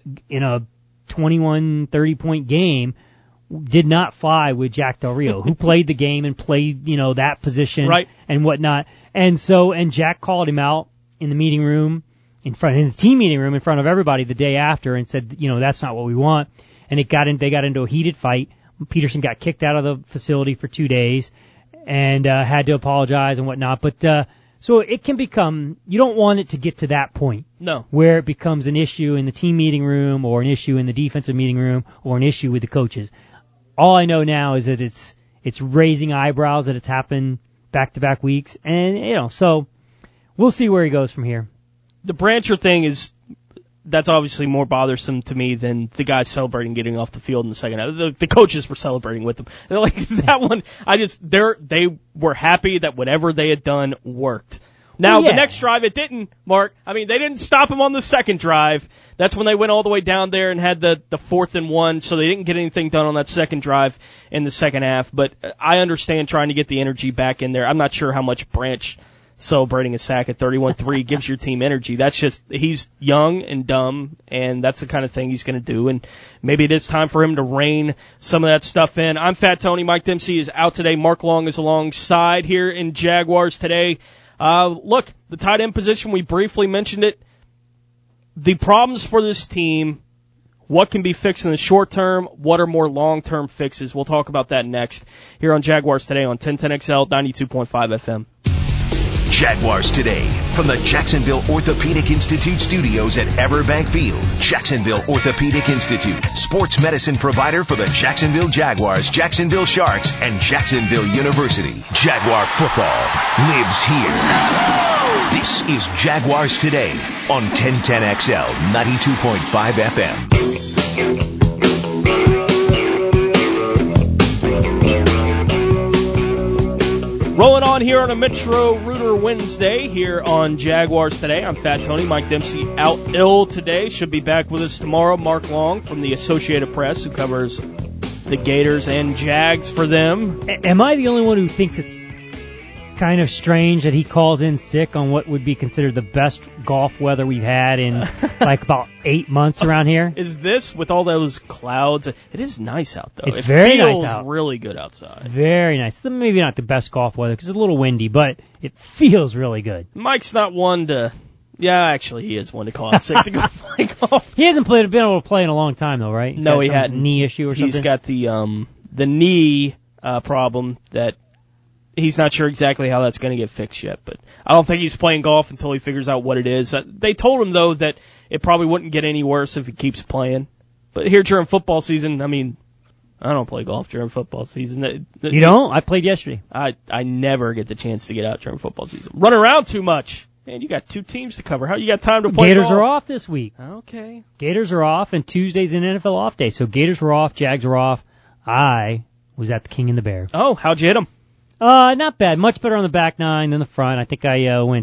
21-30 point game, did not fly with Jack Del Rio, who played the game and played, that position right. and whatnot. And Jack called him out in the meeting room, in the team meeting room in front of everybody the day after, and said, that's not what we want. And they got into a heated fight. Peterson got kicked out of the facility for 2 days and had to apologize and whatnot. But so it can become, you don't want it to get to that point. No. Where it becomes an issue in the team meeting room or an issue in the defensive meeting room or an issue with the coaches. All I know now is that it's raising eyebrows that it's happened back-to-back weeks. And, so we'll see where he goes from here. The Brancher thing that's obviously more bothersome to me than the guys celebrating getting off the field in the second half. The coaches were celebrating with them. Like that one, they were happy that whatever they had done worked. Now, The next drive, it didn't, Mark. They didn't stop him on the second drive. That's when they went all the way down there and had the 4th and 1, so they didn't get anything done on that second drive in the second half. But I understand trying to get the energy back in there. I'm not sure how much Branch celebrating a sack at 31-3 gives your team energy. That's just, he's young and dumb, and that's the kind of thing he's going to do. And maybe it is time for him to rein some of that stuff in. I'm Fat Tony. Mike Dempsey is out today. Mark Long is alongside here in Jaguars today. Look, the tight end position, we briefly mentioned it. The problems for this team, what can be fixed in the short term, what are more long-term fixes? We'll talk about that next here on Jaguars Today on 1010XL 92.5 FM. Jaguars Today from the Jacksonville Orthopedic Institute studios at Everbank Field. Jacksonville Orthopedic Institute, sports medicine provider for the Jacksonville Jaguars, Jacksonville Sharks, and Jacksonville University. Jaguar football lives here. This is Jaguars Today on 1010XL 92.5 FM. Rolling on here on a Metro Rooter Wednesday here on Jaguars Today. I'm Fat Tony. Mike Dempsey out ill today. Should be back with us tomorrow. Mark Long from the Associated Press, who covers the Gators and Jags for them. Am I the only one who thinks it's kind of strange that he calls in sick on what would be considered the best golf weather we've had in like about 8 months around here. Is this with all those clouds? It is nice out though. It's very nice out. It feels really good outside. Very nice. Maybe not the best golf weather because it's a little windy, but it feels really good. Mike's not one to. Yeah, actually, he is one to call out sick to go play golf. He hasn't been able to play in a long time though, right? No, he hadn't. Knee issue or something. He's got the knee problem that. He's not sure exactly how that's going to get fixed yet, but I don't think he's playing golf until he figures out what it is. They told him, though, that it probably wouldn't get any worse if he keeps playing. But here during football season, I mean, I don't play golf during football season. You don't? I played yesterday. I never get the chance to get out during football season. Run around too much. Man, you got 2 teams to cover. How you got time to play Gators golf? are off this week. Okay. Gators are off, and Tuesday's an NFL off day. So Gators were off, Jags were off. I was at the King and the Bear. Oh, how'd you hit him? Not bad. Much better on the back 9 than the front. I think I went,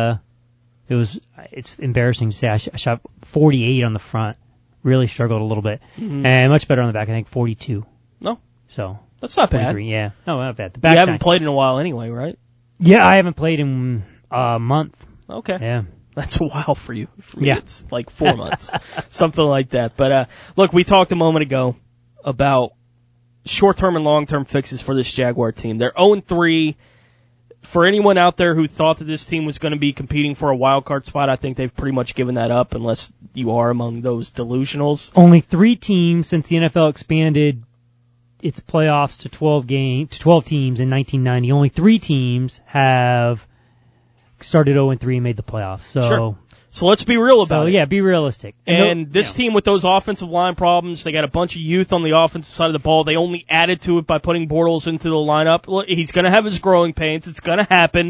it's embarrassing to say, I shot 48 on the front. Really struggled a little bit. Mm-hmm. And much better on the back, I think 42. No. So. That's not bad. Yeah. No, not bad. The back you haven't played in a while anyway, right? Yeah, I haven't played in a month. Okay. Yeah. That's a while for you. For me, yeah. It's like 4 months. Something like that. But, look, we talked a moment ago about short-term and long-term fixes for this Jaguar team. They're 0-3. For anyone out there who thought that this team was going to be competing for a wild card spot, I think they've pretty much given that up, unless you are among those delusionals. Only 3 teams since the NFL expanded its playoffs to 12 teams in 1990. Only 3 teams have started 0-3 and made the playoffs. So. Sure. So let's be real about it. Yeah, be realistic. And this team with those offensive line problems, they got a bunch of youth on the offensive side of the ball. They only added to it by putting Bortles into the lineup. He's going to have his growing pains. It's going to happen.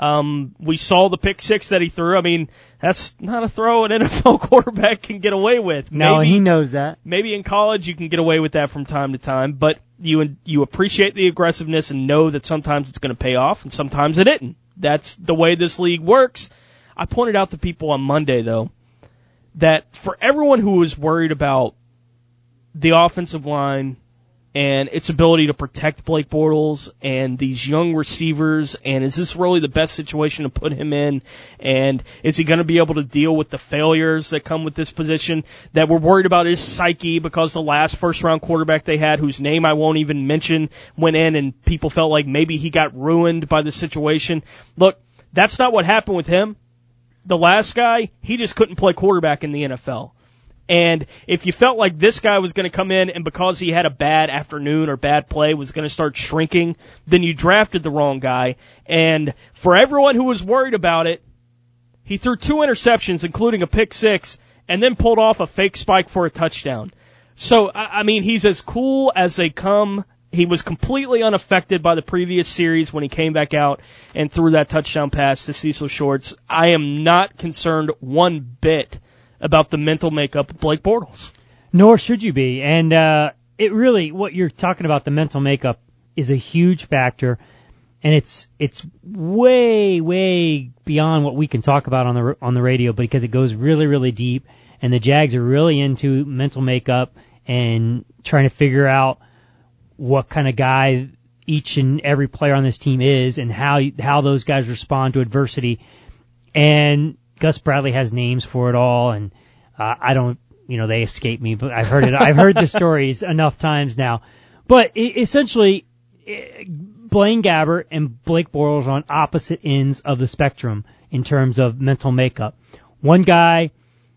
We saw the pick 6 that he threw. I mean, that's not a throw an NFL quarterback can get away with. No, he knows that. Maybe in college you can get away with that from time to time, but you appreciate the aggressiveness and know that sometimes it's going to pay off and sometimes it isn't. That's the way this league works. I pointed out to people on Monday, though, that for everyone who was worried about the offensive line and its ability to protect Blake Bortles and these young receivers, and is this really the best situation to put him in, and is he going to be able to deal with the failures that come with this position, that we're worried about his psyche because the last first-round quarterback they had, whose name I won't even mention, went in and people felt like maybe he got ruined by the situation. Look, that's not what happened with him. The last guy, he just couldn't play quarterback in the NFL. And if you felt like this guy was going to come in and because he had a bad afternoon or bad play was going to start shrinking, then you drafted the wrong guy. And for everyone who was worried about it, he threw 2 interceptions, including a pick 6, and then pulled off a fake spike for a touchdown. So, I mean, he's as cool as they come. He was completely unaffected by the previous series when he came back out and threw that touchdown pass to Cecil Shorts. I am not concerned one bit about the mental makeup of Blake Bortles. Nor should you be. And it really, what you're talking about, the mental makeup, is a huge factor. And it's way, way beyond what we can talk about on the radio because it goes really, really deep. And the Jags are really into mental makeup and trying to figure out what kind of guy each and every player on this team is and how those guys respond to adversity. And Gus Bradley has names for it all, and I don't, they escape me, but I've heard it. I've heard the stories enough times now. But essentially, Blaine Gabbert and Blake Bortles are on opposite ends of the spectrum in terms of mental makeup. One guy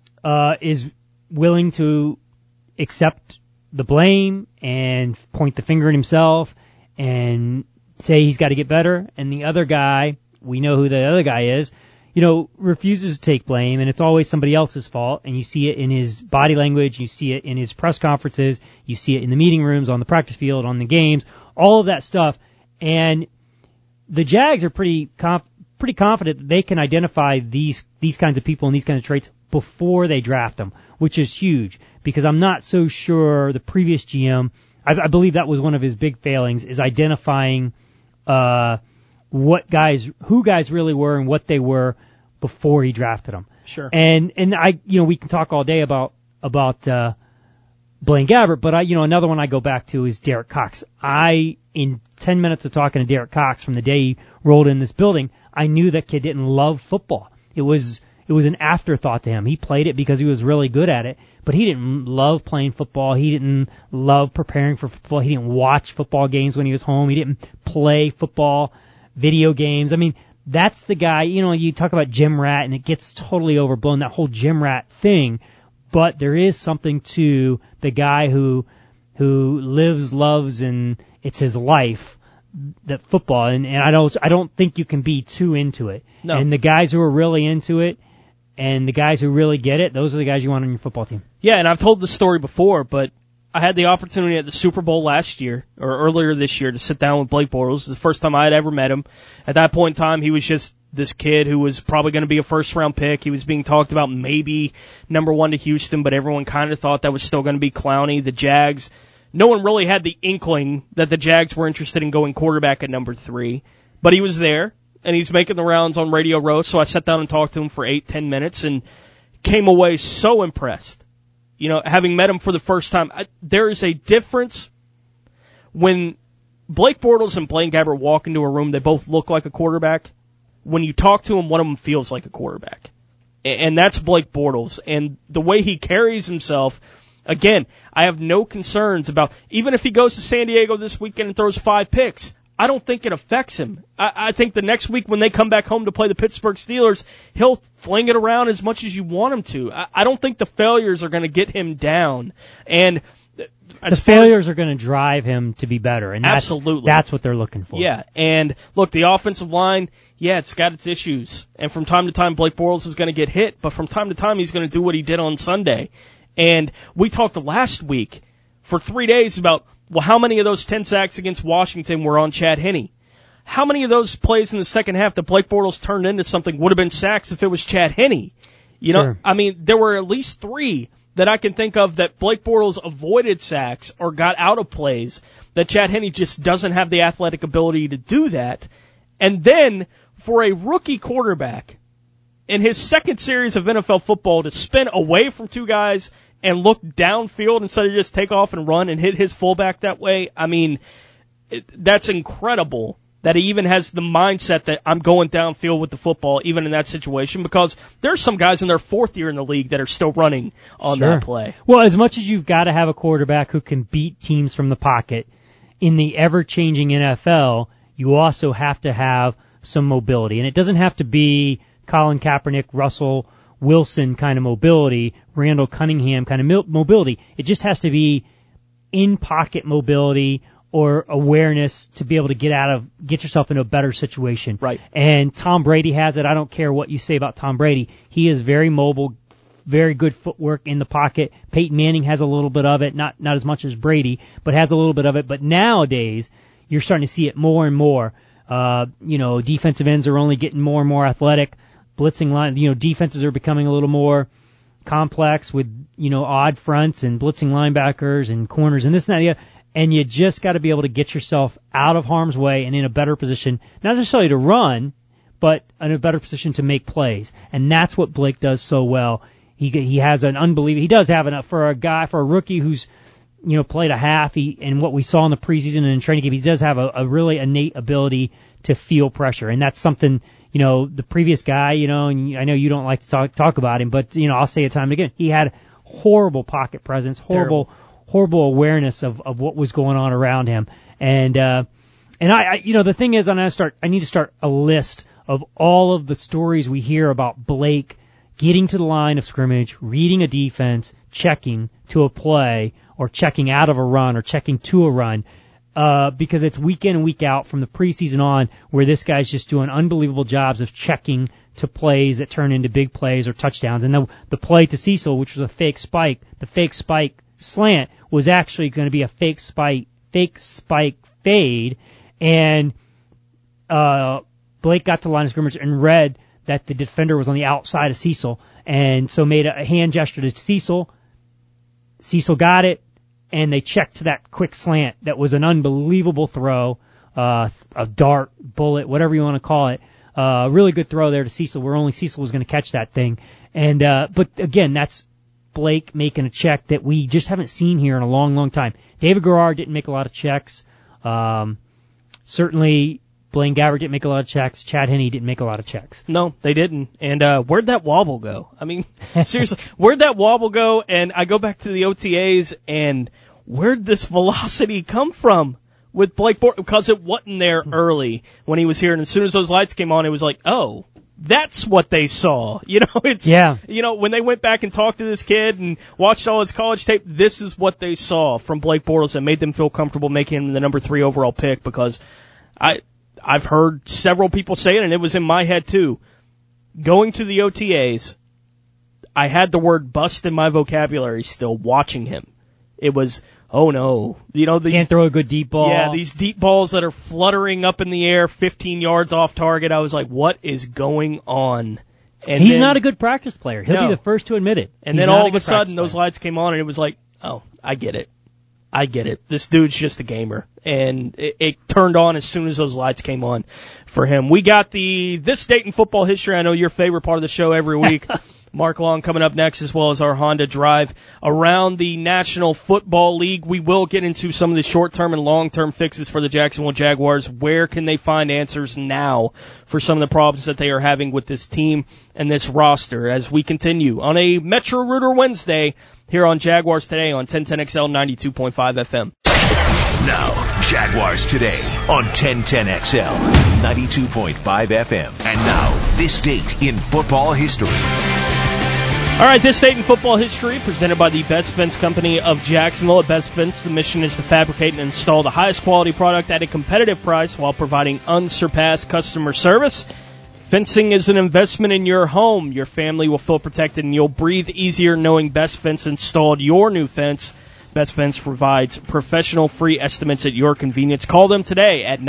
is willing to accept the blame and point the finger at himself and say he's got to get better. And the other guy, we know who the other guy is, refuses to take blame, and it's always somebody else's fault. And you see it in his body language, you see it in his press conferences, you see it in the meeting rooms, on the practice field, on the games, all of that stuff. And the Jags are pretty confident that they can identify these kinds of people and these kinds of traits before they draft them, which is huge, because I'm not so sure the previous GM, I believe that was one of his big failings, is identifying who guys really were and what they were before he drafted them. Sure. And we can talk all day about Blaine Gabbert. But another one I go back to is Derek Cox. In 10 minutes of talking to Derek Cox from the day he rolled in this building, I knew that kid didn't love football. It was an afterthought to him. He played it because he was really good at it, but he didn't love playing football. He didn't love preparing for football. He didn't watch football games when he was home. He didn't play football video games. I mean, that's the guy, you talk about gym rat and it gets totally overblown, that whole gym rat thing, but there is something to the guy who lives, loves, and it's his life, that football, and I don't think you can be too into it. No. And the guys who are really into it and the guys who really get it, those are the guys you want on your football team. Yeah, and I've told this story before, but I had the opportunity at the Super Bowl last year, or earlier this year, to sit down with Blake Bortles. It was the first time I had ever met him. At that point in time, he was just this kid who was probably going to be a first-round pick. He was being talked about maybe number 1 to Houston, but everyone kind of thought that was still going to be Clowney. The Jags, no one really had the inkling that the Jags were interested in going quarterback at number 3, but he was there, and he's making the rounds on Radio Row, so I sat down and talked to him for 8-10 minutes and came away so impressed. Having met him for the first time, there is a difference when Blake Bortles and Blaine Gabbert walk into a room. They both look like a quarterback. When you talk to him, one of them feels like a quarterback. And that's Blake Bortles. And the way he carries himself, again, I have no concerns about, even if he goes to San Diego this weekend and throws 5 picks, I don't think it affects him. I think the next week when they come back home to play the Pittsburgh Steelers, he'll fling it around as much as you want him to. I don't think the failures are going to get him down. And the failures are going to drive him to be better. And absolutely. That's what they're looking for. Yeah. And look, the offensive line, it's got its issues. And from time to time, Blake Bortles is going to get hit, but from time to time, he's going to do what he did on Sunday. And we talked last week for 3 days about, well, how many of those 10 sacks against Washington were on Chad Henne? How many of those plays in the second half that Blake Bortles turned into something would have been sacks if it was Chad Henne? Sure. There were at least 3 that I can think of that Blake Bortles avoided sacks or got out of plays that Chad Henne just doesn't have the athletic ability to do that. And then for a rookie quarterback in his second series of NFL football to spin away from 2 guys and look downfield instead of just take off and run and hit his fullback that way, that's incredible that he even has the mindset that I'm going downfield with the football even in that situation, because there's some guys in their 4th year in the league that are still running on that play. Well, as much as you've got to have a quarterback who can beat teams from the pocket, in the ever-changing NFL, you also have to have some mobility. And it doesn't have to be Colin Kaepernick, Russell Wilson kind of mobility, Randall Cunningham kind of mobility. It just has to be in-pocket mobility or awareness to be able to get yourself into a better situation. Right. And Tom Brady has it. I don't care what you say about Tom Brady. He is very mobile, very good footwork in the pocket. Peyton Manning has a little bit of it, not as much as Brady, but has a little bit of it. But nowadays, you're starting to see it more and more. Defensive ends are only getting more and more athletic. Blitzing line, defenses are becoming a little more complex with, odd fronts and blitzing linebackers and corners and this and that. Yeah. And you just got to be able to get yourself out of harm's way and in a better position, not necessarily to run, but in a better position to make plays. And that's what Blake does so well. He has an unbelievable, he does have for a rookie who's, played a half, and what we saw in the preseason and in training camp, he does have a really innate ability to feel pressure. And that's something, the previous guy, and I know you don't like to talk about him, but, I'll say it time and again, he had horrible pocket presence, horrible awareness of what was going on around him. And I the thing is, I need to start a list of all of the stories we hear about Blake getting to the line of scrimmage, reading a defense, checking to a play, or checking out of a run, or checking to a run, because it's week in and week out from the preseason on where this guy's just doing unbelievable jobs of checking to plays that turn into big plays or touchdowns. And the play to Cecil, which was a fake spike, the fake spike slant was actually going to be a fake spike fade, and Blake got to the line of scrimmage and read that the defender was on the outside of Cecil, and so made a hand gesture to Cecil. Cecil got it, and they checked to that quick slant that was an unbelievable throw, a dart, bullet, whatever you want to call it. Really good throw there to Cecil, where only Cecil was going to catch that thing. And but again, that's Blake making a check that we just haven't seen here in a long, long time. David Garrard didn't make a lot of checks. Certainly, Blaine Gabbert didn't make a lot of checks. Chad Henne didn't make a lot of checks. No, they didn't. And where'd that wobble go? I mean, seriously, where'd that wobble go? And I go back to the OTAs, and where'd this velocity come from with Blake Bortles? Because it wasn't there early when he was here. And as soon as those lights came on, it was like, oh, that's what they saw. When they went back and talked to this kid and watched all his college tape, this is what they saw from Blake Bortles that made them feel comfortable making him the number 3 overall pick, because I've heard several people say it, and it was in my head too. Going to the OTAs, I had the word bust in my vocabulary still watching him. It was, oh no. These can't throw a good deep ball. Yeah, these deep balls that are fluttering up in the air 15 yards off target. I was like, what is going on? And he's not a good practice player. He'll be the first to admit it. And then all of a sudden, those lights came on, and it was like, oh, I get it. This dude's just a gamer. And it turned on as soon as those lights came on for him. We got this date in football history. I know your favorite part of the show every week. Mark Long coming up next, as well as our Honda Drive around the National Football League. We will get into some of the short-term and long-term fixes for the Jacksonville Jaguars. Where can they find answers now for some of the problems that they are having with this team and this roster as we continue on a Metro Rooter Wednesday here on Jaguars Today on 1010XL 92.5 FM. Now, Jaguars Today on 1010XL 92.5 FM. And now, this date in football history. All right, this date in football history presented by the Best Fence Company of Jacksonville. At Best Fence, the mission is to fabricate and install the highest quality product at a competitive price while providing unsurpassed customer service. Fencing is an investment in your home. Your family will feel protected, and you'll breathe easier knowing Best Fence installed your new fence. Best Fence provides professional free estimates at your convenience. Call them today at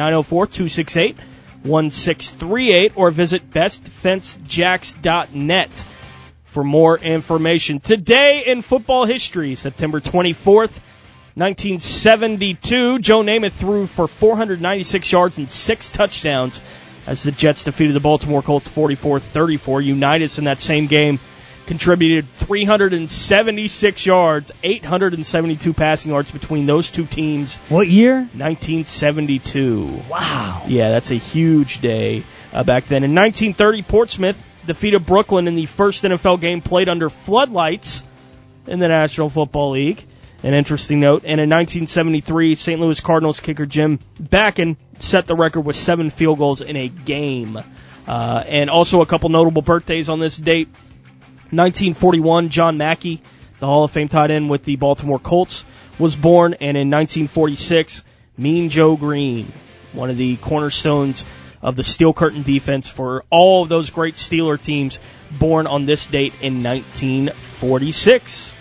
904-268-1638 or visit bestfencejacks.net for more information. Today in football history, September 24th, 1972, Joe Namath threw for 496 yards and 6 touchdowns as the Jets defeated the Baltimore Colts 44-34. Unitas in that same game contributed 376 yards, 872 passing yards between those two teams. What year? 1972. Wow. Yeah, that's a huge day back then. In 1930, Portsmouth defeated Brooklyn in the first NFL game played under floodlights in the National Football League. An interesting note. And in 1973, St. Louis Cardinals kicker Jim Bakken set the record with 7 field goals in a game. And also a couple notable birthdays on this date. 1941, John Mackey, the Hall of Fame tight end with the Baltimore Colts, was born. And in 1946, Mean Joe Green, one of the cornerstones of the Steel Curtain defense for all of those great Steeler teams, born on this date in 1946.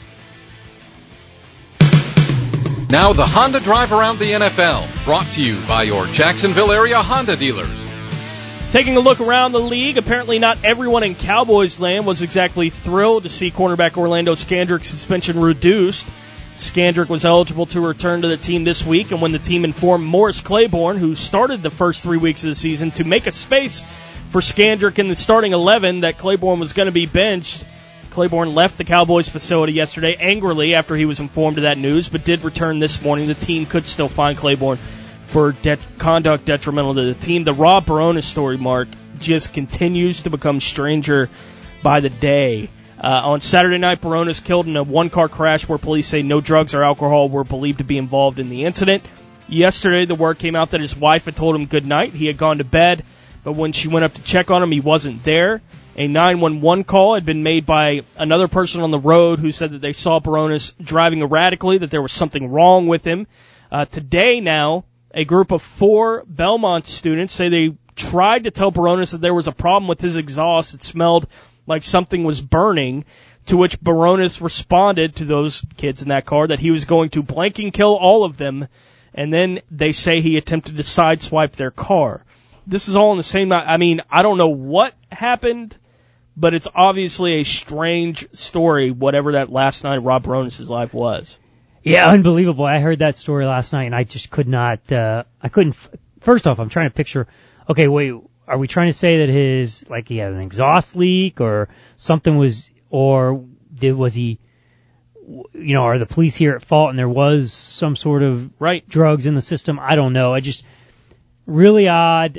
Now the Honda Drive around the NFL, brought to you by your Jacksonville area Honda dealers. Taking a look around the league, apparently not everyone in Cowboys land was exactly thrilled to see cornerback Orlando Scandrick's suspension reduced. Scandrick was eligible to return to the team this week, and when the team informed Morris Claiborne, who started the first 3 weeks of the season, to make a space for Scandrick in the starting 11, that Claiborne was going to be benched, Claiborne left the Cowboys facility yesterday angrily after he was informed of that news, but did return this morning. The team could still fine Claiborne for conduct detrimental to the team. The Rob Baronis story, Mark, just continues to become stranger by the day. On Saturday night, Baronis killed in a one-car crash where police say no drugs or alcohol were believed to be involved in the incident. Yesterday, the word came out that his wife had told him good night. He had gone to bed, but when she went up to check on him, he wasn't there. A 911 call had been made by another person on the road who said that they saw Baronis driving erratically, that there was something wrong with him. Today now, a group of 4 Belmont students say they tried to tell Baronis that there was a problem with his exhaust. It smelled like something was burning, to which Baronis responded to those kids in that car that he was going to blanking kill all of them, and then they say he attempted to sideswipe their car. This is all in the same night. I mean, I don't know what happened, but it's obviously a strange story, whatever that last night of Rob Baronis' life was. Yeah, unbelievable. I heard that story last night, and I just could not, first off, I'm trying to picture, okay, wait, are we trying to say that he had an exhaust leak or something was he are the police here at fault and there was some sort of drugs in the system? I don't know. Really odd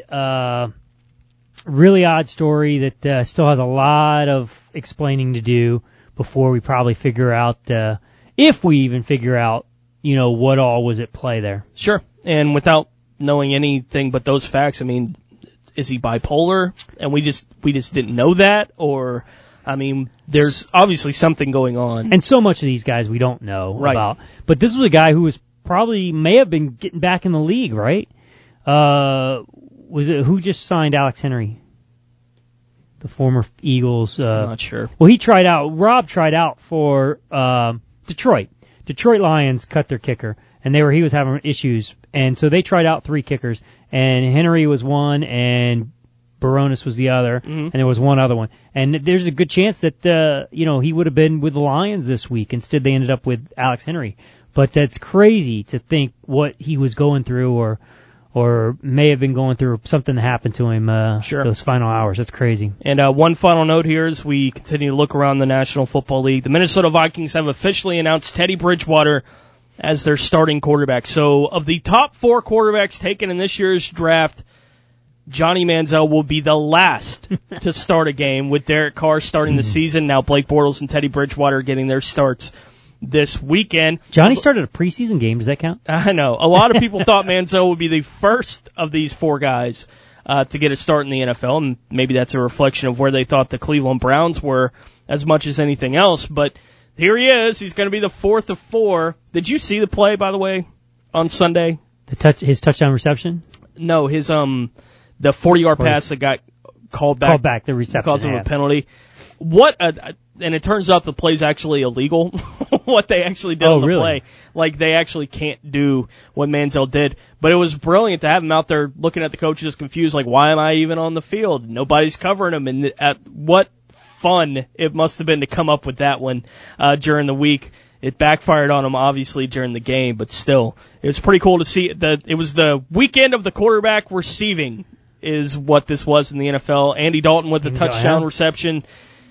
story that still has a lot of explaining to do before we probably figure out, if we even figure out, what all was at play there. Sure. And without knowing anything but those facts, I mean, is he bipolar? And we just didn't know that? Or, I mean, there's obviously something going on. And so much of these guys we don't know about. But this was a guy who may have been getting back in the league, right? Was it who just signed Alex Henry? The former Eagles. I'm not sure. Well, he tried out. Rob tried out for Detroit. Detroit Lions cut their kicker, and he was having issues, and so they tried out 3 kickers, and Henry was one, and Baronis was the other, and there was one other one. And there's a good chance that he would have been with the Lions this week. Instead, they ended up with Alex Henry. But that's crazy to think what he was going through, or may have been going through something that happened to him those final hours. That's crazy. And one final note here as we continue to look around the National Football League. The Minnesota Vikings have officially announced Teddy Bridgewater as their starting quarterback. So of the top 4 quarterbacks taken in this year's draft, Johnny Manziel will be the last to start a game, with Derek Carr starting the season. Now Blake Bortles and Teddy Bridgewater getting their starts this weekend. Johnny started a preseason game. Does that count? I know. A lot of people thought Manziel would be the first of these 4 guys to get a start in the NFL, and maybe that's a reflection of where they thought the Cleveland Browns were as much as anything else. But here he is. He's going to be the 4th of 4. Did you see the play, by the way, on Sunday? His touchdown reception? No, his the 40-yard pass that got called back. Called back the reception because of a penalty. And it turns out the play's actually illegal, what they actually did on the play. Like, they actually can't do what Manziel did. But it was brilliant to have him out there looking at the coaches confused, like, why am I even on the field? Nobody's covering him. And what fun it must have been to come up with that one during the week. It backfired on him, obviously, during the game, but still, it was pretty cool to see. It was the weekend of the quarterback receiving is what this was in the NFL. Andy Dalton with a touchdown reception.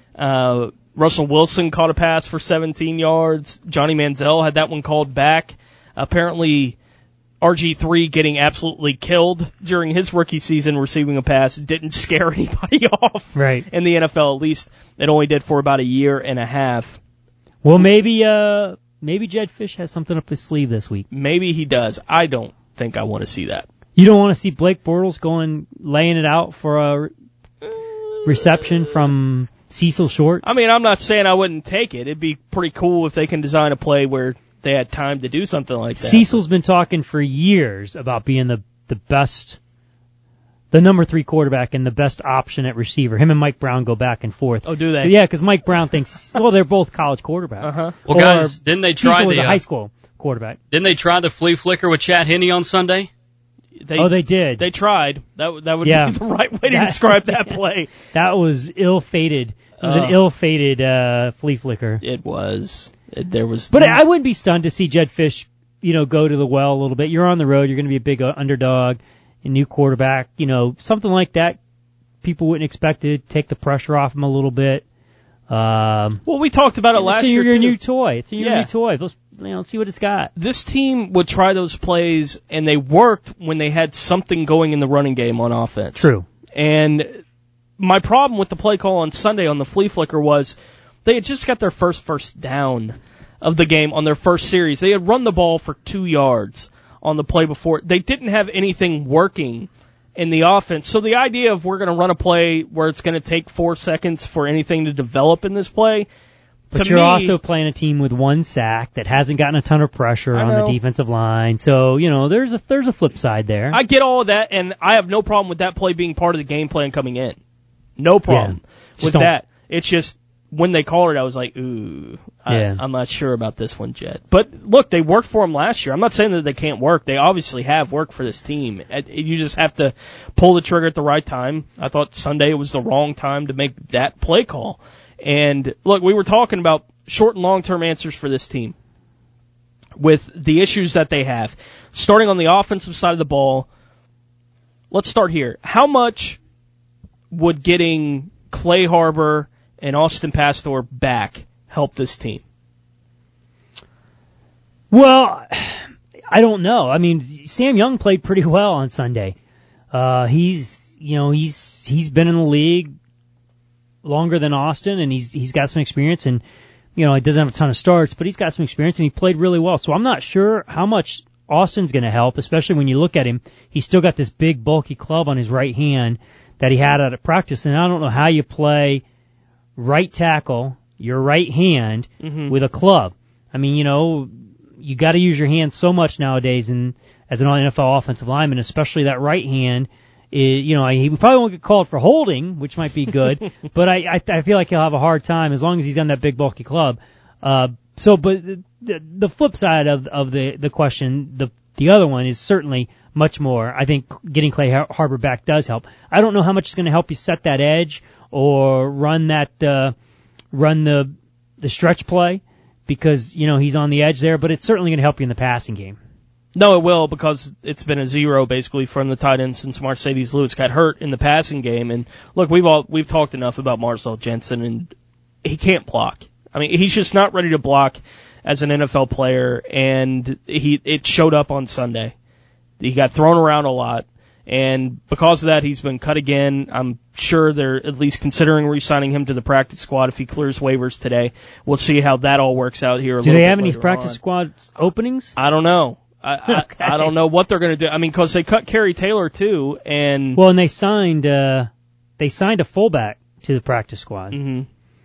Russell Wilson caught a pass for 17 yards. Johnny Manziel had that one called back. Apparently, RG3 getting absolutely killed during his rookie season receiving a pass didn't scare anybody off in the NFL. At least it only did for about a year and a half. Well, maybe Jed Fish has something up his sleeve this week. Maybe he does. I don't think I want to see that. You don't want to see Blake Bortles laying it out for a reception from Cecil Shorts? I mean, I'm not saying I wouldn't take it. It'd be pretty cool if they can design a play where they had time to do something like that. Cecil's been talking for years about being the best, the number 3 quarterback and the best option at receiver. Him and Mike Brown go back and forth. Oh, do they? Yeah, because Mike Brown thinks, well, they're both college quarterbacks. Uh-huh. Well, guys, didn't they try Cecil was a high school quarterback. Didn't they try the flea flicker with Chad Henne on Sunday? They did. They tried. That would be the right way to describe that play. That was ill-fated. It was an ill-fated flea flicker. It was. But I wouldn't be stunned to see Jed Fish, go to the well a little bit. You're on the road. You're going to be a big underdog, a new quarterback. Something like that. People wouldn't expect to take the pressure off him a little bit. Well, we talked about it last year, too. It's new toy. It's your new toy. See what it's got. This team would try those plays, and they worked when they had something going in the running game on offense. True. And my problem with the play call on Sunday on the flea flicker was they had just got their first down of the game on their first series. They had run the ball for 2 yards on the play before. They didn't have anything working in the offense. So the idea of we're going to run a play where it's going to take 4 seconds for anything to develop in this play, but you're also playing a team with 1 sack that hasn't gotten a ton of pressure on the defensive line. So, there's a flip side there. I get all of that, and I have no problem with that play being part of the game plan coming in. No problem with that. It's just when they called it, I was like, ooh, I'm not sure about this one, Jed. But look, they worked for them last year. I'm not saying that they can't work. They obviously have worked for this team. You just have to pull the trigger at the right time. I thought Sunday was the wrong time to make that play call. And look, we were talking about short and long-term answers for this team with the issues that they have. Starting on the offensive side of the ball, let's start here. How much would getting Clay Harbor and Austin Pastor back help this team? Well, I don't know. I mean, Sam Young played pretty well on Sunday. He's been in the league longer than Austin, and he's got some experience, and he doesn't have a ton of starts, but he's got some experience, and he played really well. So I'm not sure how much Austin's going to help, especially when you look at him. He's still got this big, bulky club on his right hand that he had out at practice, and I don't know how you play right tackle, your right hand, with a club. I mean, you got to use your hand so much nowadays as an NFL offensive lineman, especially that right hand. He probably won't get called for holding, which might be good, but I feel like he'll have a hard time as long as he's got that big bulky club. But the flip side of the question, the other one is certainly much more. I think getting Clay Harbor back does help. I don't know how much it's going to help you set that edge or run the stretch play because he's on the edge there, but it's certainly going to help you in the passing game. No, it will, because it's been a zero basically from the tight end since Marcedes Lewis got hurt in the passing game. And look, we've talked enough about Marcel Jensen, and he can't block. I mean, he's just not ready to block as an NFL player, and it showed up on Sunday. He got thrown around a lot, and because of that, he's been cut again. I'm sure they're at least considering re-signing him to the practice squad if he clears waivers today. We'll see how that all works out here. Do they have any practice squad openings? I don't know. I don't know what they're going to do. I mean, because they cut Kerry Taylor too, and they signed a fullback to the practice squad. Mm-hmm.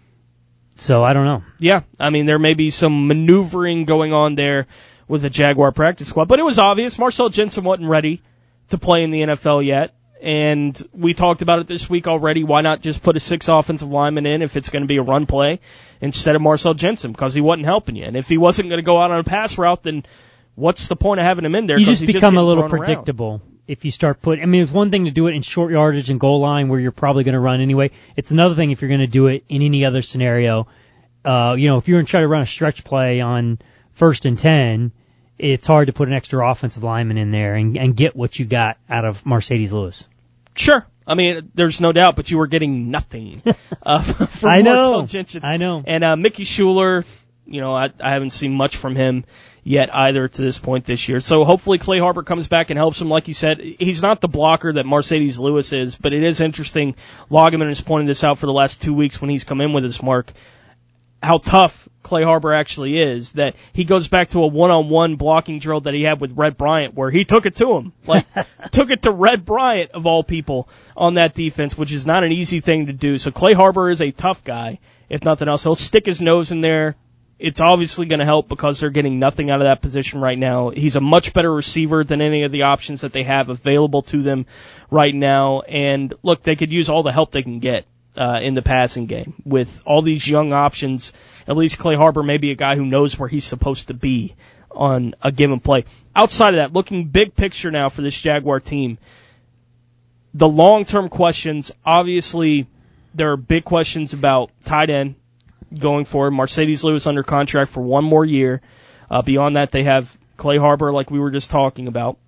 So I don't know. Yeah, I mean, there may be some maneuvering going on there with the Jaguar practice squad, but it was obvious Marcel Jensen wasn't ready to play in the NFL yet, and we talked about it this week already. Why not just put a 6th offensive lineman in if it's going to be a run play instead of Marcel Jensen, because he wasn't helping you, and if he wasn't going to go out on a pass route, then what's the point of having him in there? You just become a little predictable if you start putting. I mean, it's one thing to do it in short yardage and goal line where you're probably going to run anyway. It's another thing if you're going to do it in any other scenario. If you're going to try to run a stretch play on 1st and 10, it's hard to put an extra offensive lineman in there and get what you got out of Marcedes Lewis. Sure. I mean, there's no doubt, but you were getting nothing from Marcel Jensen. I know. And Mickey Schuler, I haven't seen much from him yet either to this point this year. So hopefully Clay Harbor comes back and helps him. Like you said, he's not the blocker that Marcedes Lewis is, but it is interesting. Loggeman has pointed this out for the last 2 weeks when he's come in with his mark, how tough Clay Harbor actually is, that he goes back to a one-on-one blocking drill that he had with Red Bryant where he took it to him. Took it to Red Bryant, of all people, on that defense, which is not an easy thing to do. So Clay Harbor is a tough guy, if nothing else. He'll stick his nose in there. It's obviously going to help because they're getting nothing out of that position right now. He's a much better receiver than any of the options that they have available to them right now. And look, they could use all the help they can get in the passing game. With all these young options, at least Clay Harbor may be a guy who knows where he's supposed to be on a given play. Outside of that, looking big picture now for this Jaguar team, the long-term questions, obviously there are big questions about tight end going forward. Marcedes Lewis under contract for 1 more year. Beyond that, they have Clay Harbor, like we were just talking about.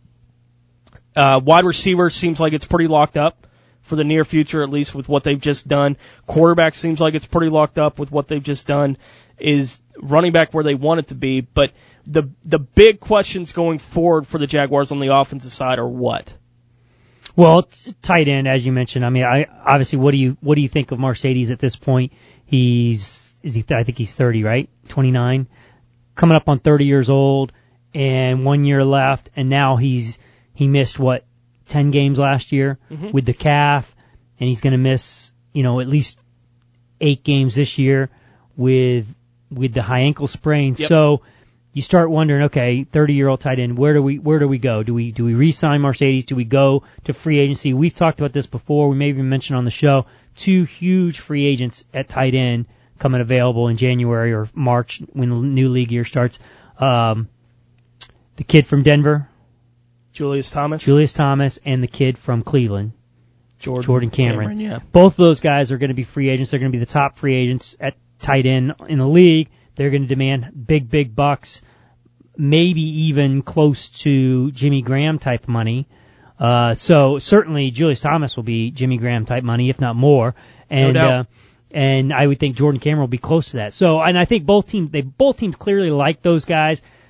Wide receiver seems like it's pretty locked up for the near future, at least with what they've just done. Quarterback seems like it's pretty locked up with what they've just done. Is running back where they want it to be? But the big questions going forward for the Jaguars on the offensive side are what? Well, tight end, as you mentioned. I mean, obviously, what do you think of Marcedes at this point? I think he's 30, right? 29, coming up on 30 years old, and 1 year left, and now he missed 10 games last year with the calf, and he's going to miss at least 8 games this year with the high ankle sprain. Yep. So you start wondering, okay, 30-year-old tight end, where do we go? Do we re-sign Marcedes? Do we go to free agency? We've talked about this before. We may even mention on the show 2 huge free agents at tight end coming available in January or March when the new league year starts. The kid from Denver, Julius Thomas, and the kid from Cleveland, Jordan Cameron. Yeah. Both of those guys are going to be free agents. They're going to be the top free agents at tight end in the league. They're going to demand big bucks, maybe even close to Jimmy Graham type money. So certainly Julius Thomas will be Jimmy Graham type money, if not more. And, no doubt. And I would think Jordan Cameron will be close to that. So, and I think both teams clearly like those guys.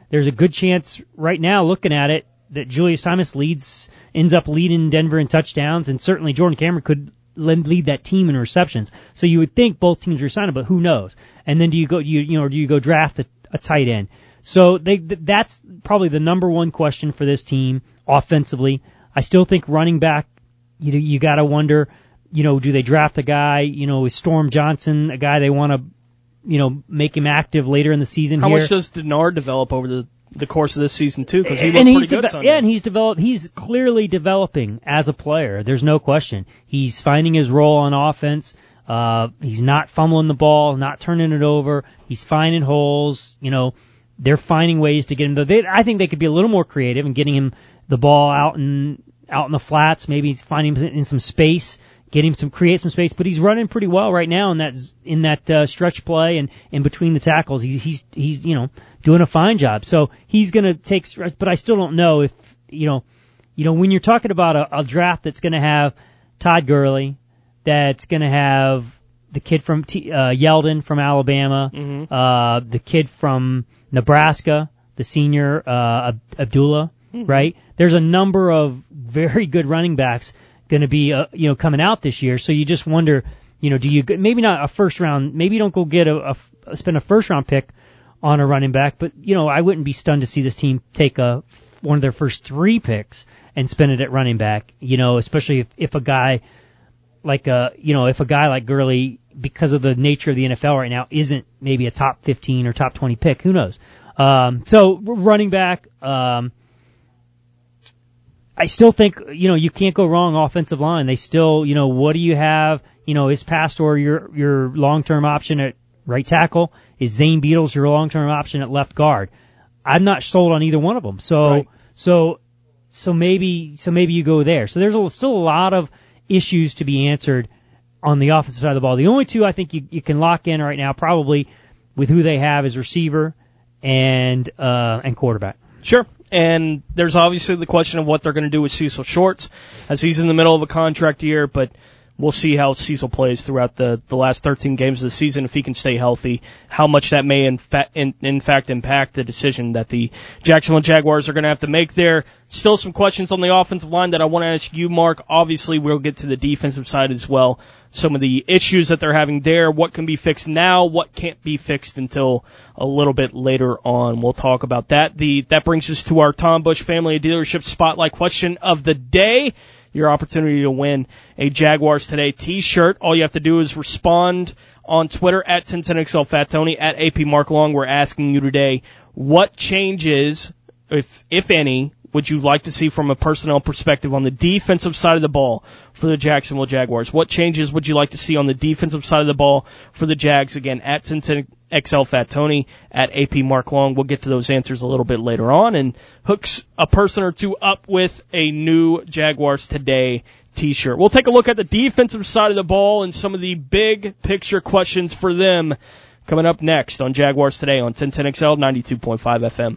there's a good chance right now, looking at it, that Julius Thomas ends up leading Denver in touchdowns, and certainly Jordan Cameron could lead that team in receptions. So you would think both teams are signed, but who knows? And then do you go draft a tight end? So that's probably the number one question for this team offensively. I still think running back, you got to wonder, do they draft a guy, is Storm Johnson a guy they want to, make him active later in the season? How much does Denard develop over the course of this season too? Because he looked pretty good Sunday. Yeah, and he's clearly developing as a player. There's no question. He's finding his role on offense. He's not fumbling the ball, not turning it over. He's finding holes. They're finding ways to get him. I think they could be a little more creative in getting him the ball out in the flats. Maybe finding him in some space, create some space. But he's running pretty well right now in that stretch play and in between the tackles. He's doing a fine job. So he's going to take stretch. But I still don't know if when you're talking about a draft that's going to have Todd Gurley, that's going to have the kid from Yeldon from Alabama, the kid from Nebraska, the senior Abdullah, right? There's a number of very good running backs going to be coming out this year. So you just wonder, do you maybe not a first round, maybe you don't go get spend a first round pick on a running back, but I wouldn't be stunned to see this team take one of their first 3 picks and spend it at running back. Especially if a guy like Gurley, because of the nature of the NFL right now, isn't maybe a top 15 or top 20 pick. Who knows? So running back, I still think, you can't go wrong offensive line. They still, what do you have? Is Pastor your long-term option at right tackle? Is Zane Beadles your long-term option at left guard? I'm not sold on either one of them. So, right. so maybe you go there. So there's still a lot of issues to be answered on the offensive side of the ball. The only two I think you can lock in right now, probably with who they have, is receiver and quarterback. Sure. And there's obviously the question of what they're going to do with Cecil Shorts, as he's in the middle of a contract year, but we'll see how Cecil plays throughout the last 13 games of the season, if he can stay healthy, how much that may in fact impact the decision that the Jacksonville Jaguars are going to have to make there. Still some questions on the offensive line that I want to ask you, Mark. Obviously, we'll get to the defensive side as well. Some of the issues that they're having there, what can be fixed now, what can't be fixed until a little bit later on. We'll talk about that. That brings us to our Tom Bush Family of Dealership Spotlight question of the day. Your opportunity to win a Jaguars Today t-shirt. All you have to do is respond on Twitter at 1010XL Fat Tony, at AP Mark Long. We're asking you today, what changes, if any, would you like to see from a personnel perspective on the defensive side of the ball for the Jacksonville Jaguars? What changes would you like to see on the defensive side of the ball for the Jags? Again, at 1010XL Fat Tony, at AP Mark Long. We'll get to those answers a little bit later on and hooks a person or two up with a new Jaguars Today t-shirt. We'll take a look at the defensive side of the ball and some of the big picture questions for them coming up next on Jaguars Today on 1010XL 92.5 FM.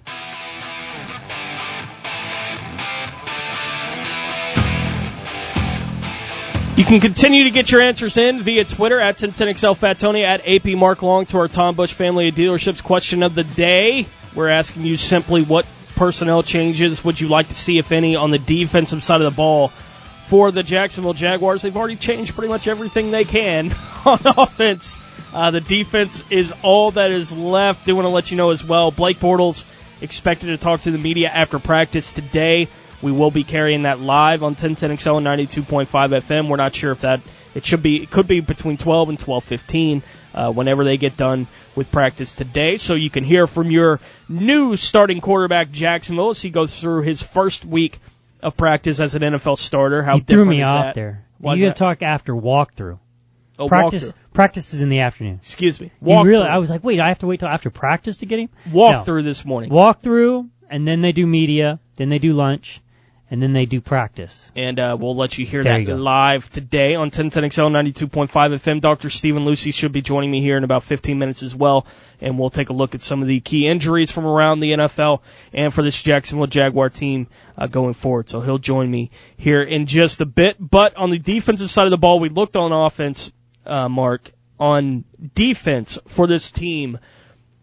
You can continue to get your answers in via Twitter at 1010XL Fat Tony, at AP Mark Long, to our Tom Bush Family of Dealerships question of the day. We're asking you simply, what personnel changes would you like to see, if any, on the defensive side of the ball for the Jacksonville Jaguars? They've already changed pretty much everything they can on offense. The defense is all that is left. Do want to let you know as well, Blake Bortles expected to talk to the media after practice today. We will be carrying that live on 1010XL and 92.5 FM. We're not sure if it could be between 12 and 12:15 whenever they get done with practice today. So you can hear from your new starting quarterback, Jacksonville, as he goes through his first week of practice as an NFL starter. How you threw me off there. Why you got to talk after walkthrough. Oh, Practice is in the afternoon. Excuse me. I was like, wait, I have to wait till after practice to get him? Walkthrough this morning. Walkthrough, and then they do media, then they do lunch, and then they do practice. And we'll let you hear that live today on 1010XL 92.5 FM. Dr. Stephen Lucy should be joining me here in about 15 minutes as well, and we'll take a look at some of the key injuries from around the NFL and for this Jacksonville Jaguar team going forward. So he'll join me here in just a bit. But on the defensive side of the ball, we looked on offense, Mark, on defense for this team.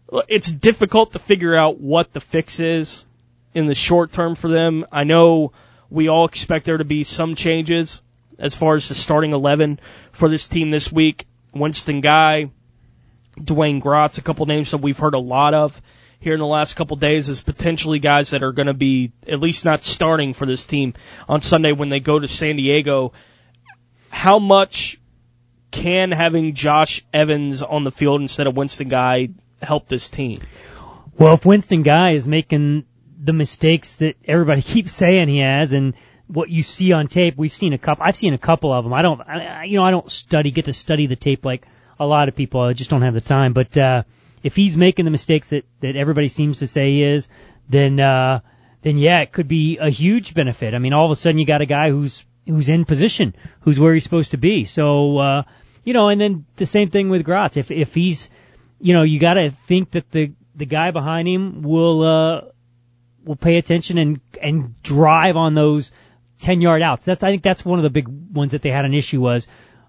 it's difficult to figure out what the fix is in the short term for them. I know we all expect there to be some changes as far as the starting 11 for this team this week. Winston Guy, Dwayne Gratz, a couple names that we've heard a lot of here in the last couple days as potentially guys that are going to be at least not starting for this team on Sunday when they go to San Diego. How much can having Josh Evans on the field instead of Winston Guy help this team? Well, if Winston Guy is making the mistakes that everybody keeps saying he has, and what you see on tape, I've seen a couple of them. I don't get to study the tape like a lot of people. I just don't have the time. But if he's making the mistakes that everybody seems to say he is, then yeah, it could be a huge benefit. I mean, all of a sudden you got a guy who's in position, who's where he's supposed to be. So, and then the same thing with Gratz. If he's, you got to think that the guy behind him will pay attention and drive on those 10-yard outs. I think that's one of the big ones that they had an issue was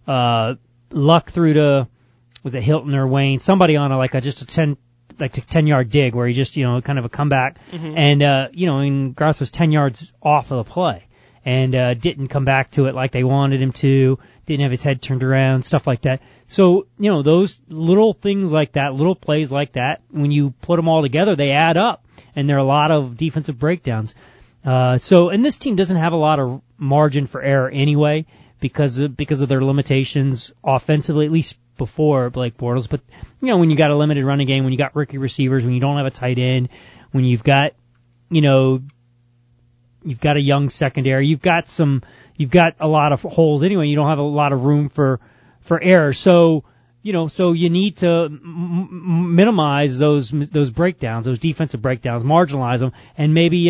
Luck through to, was it Hilton or Wayne? Somebody on just a 10-yard dig where he just, kind of a comeback. Mm-hmm. And, and Gratz was 10 yards off of the play and didn't come back to it like they wanted him to, didn't have his head turned around, stuff like that. So, those little things like that, little plays like that, when you put them all together, they add up. And there are a lot of defensive breakdowns. And this team doesn't have a lot of margin for error anyway because of their limitations offensively, at least before Blake Bortles. But, when you got a limited running game, when you got rookie receivers, when you don't have a tight end, when you've got, you've got a young secondary, you've got a lot of holes anyway, you don't have a lot of room for error. So you need to minimize those breakdowns, those defensive breakdowns, marginalize them, and maybe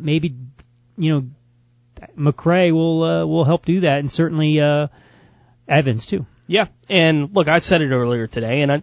McCray will help do that, and certainly Evans too. Yeah, and look, I said it earlier today, and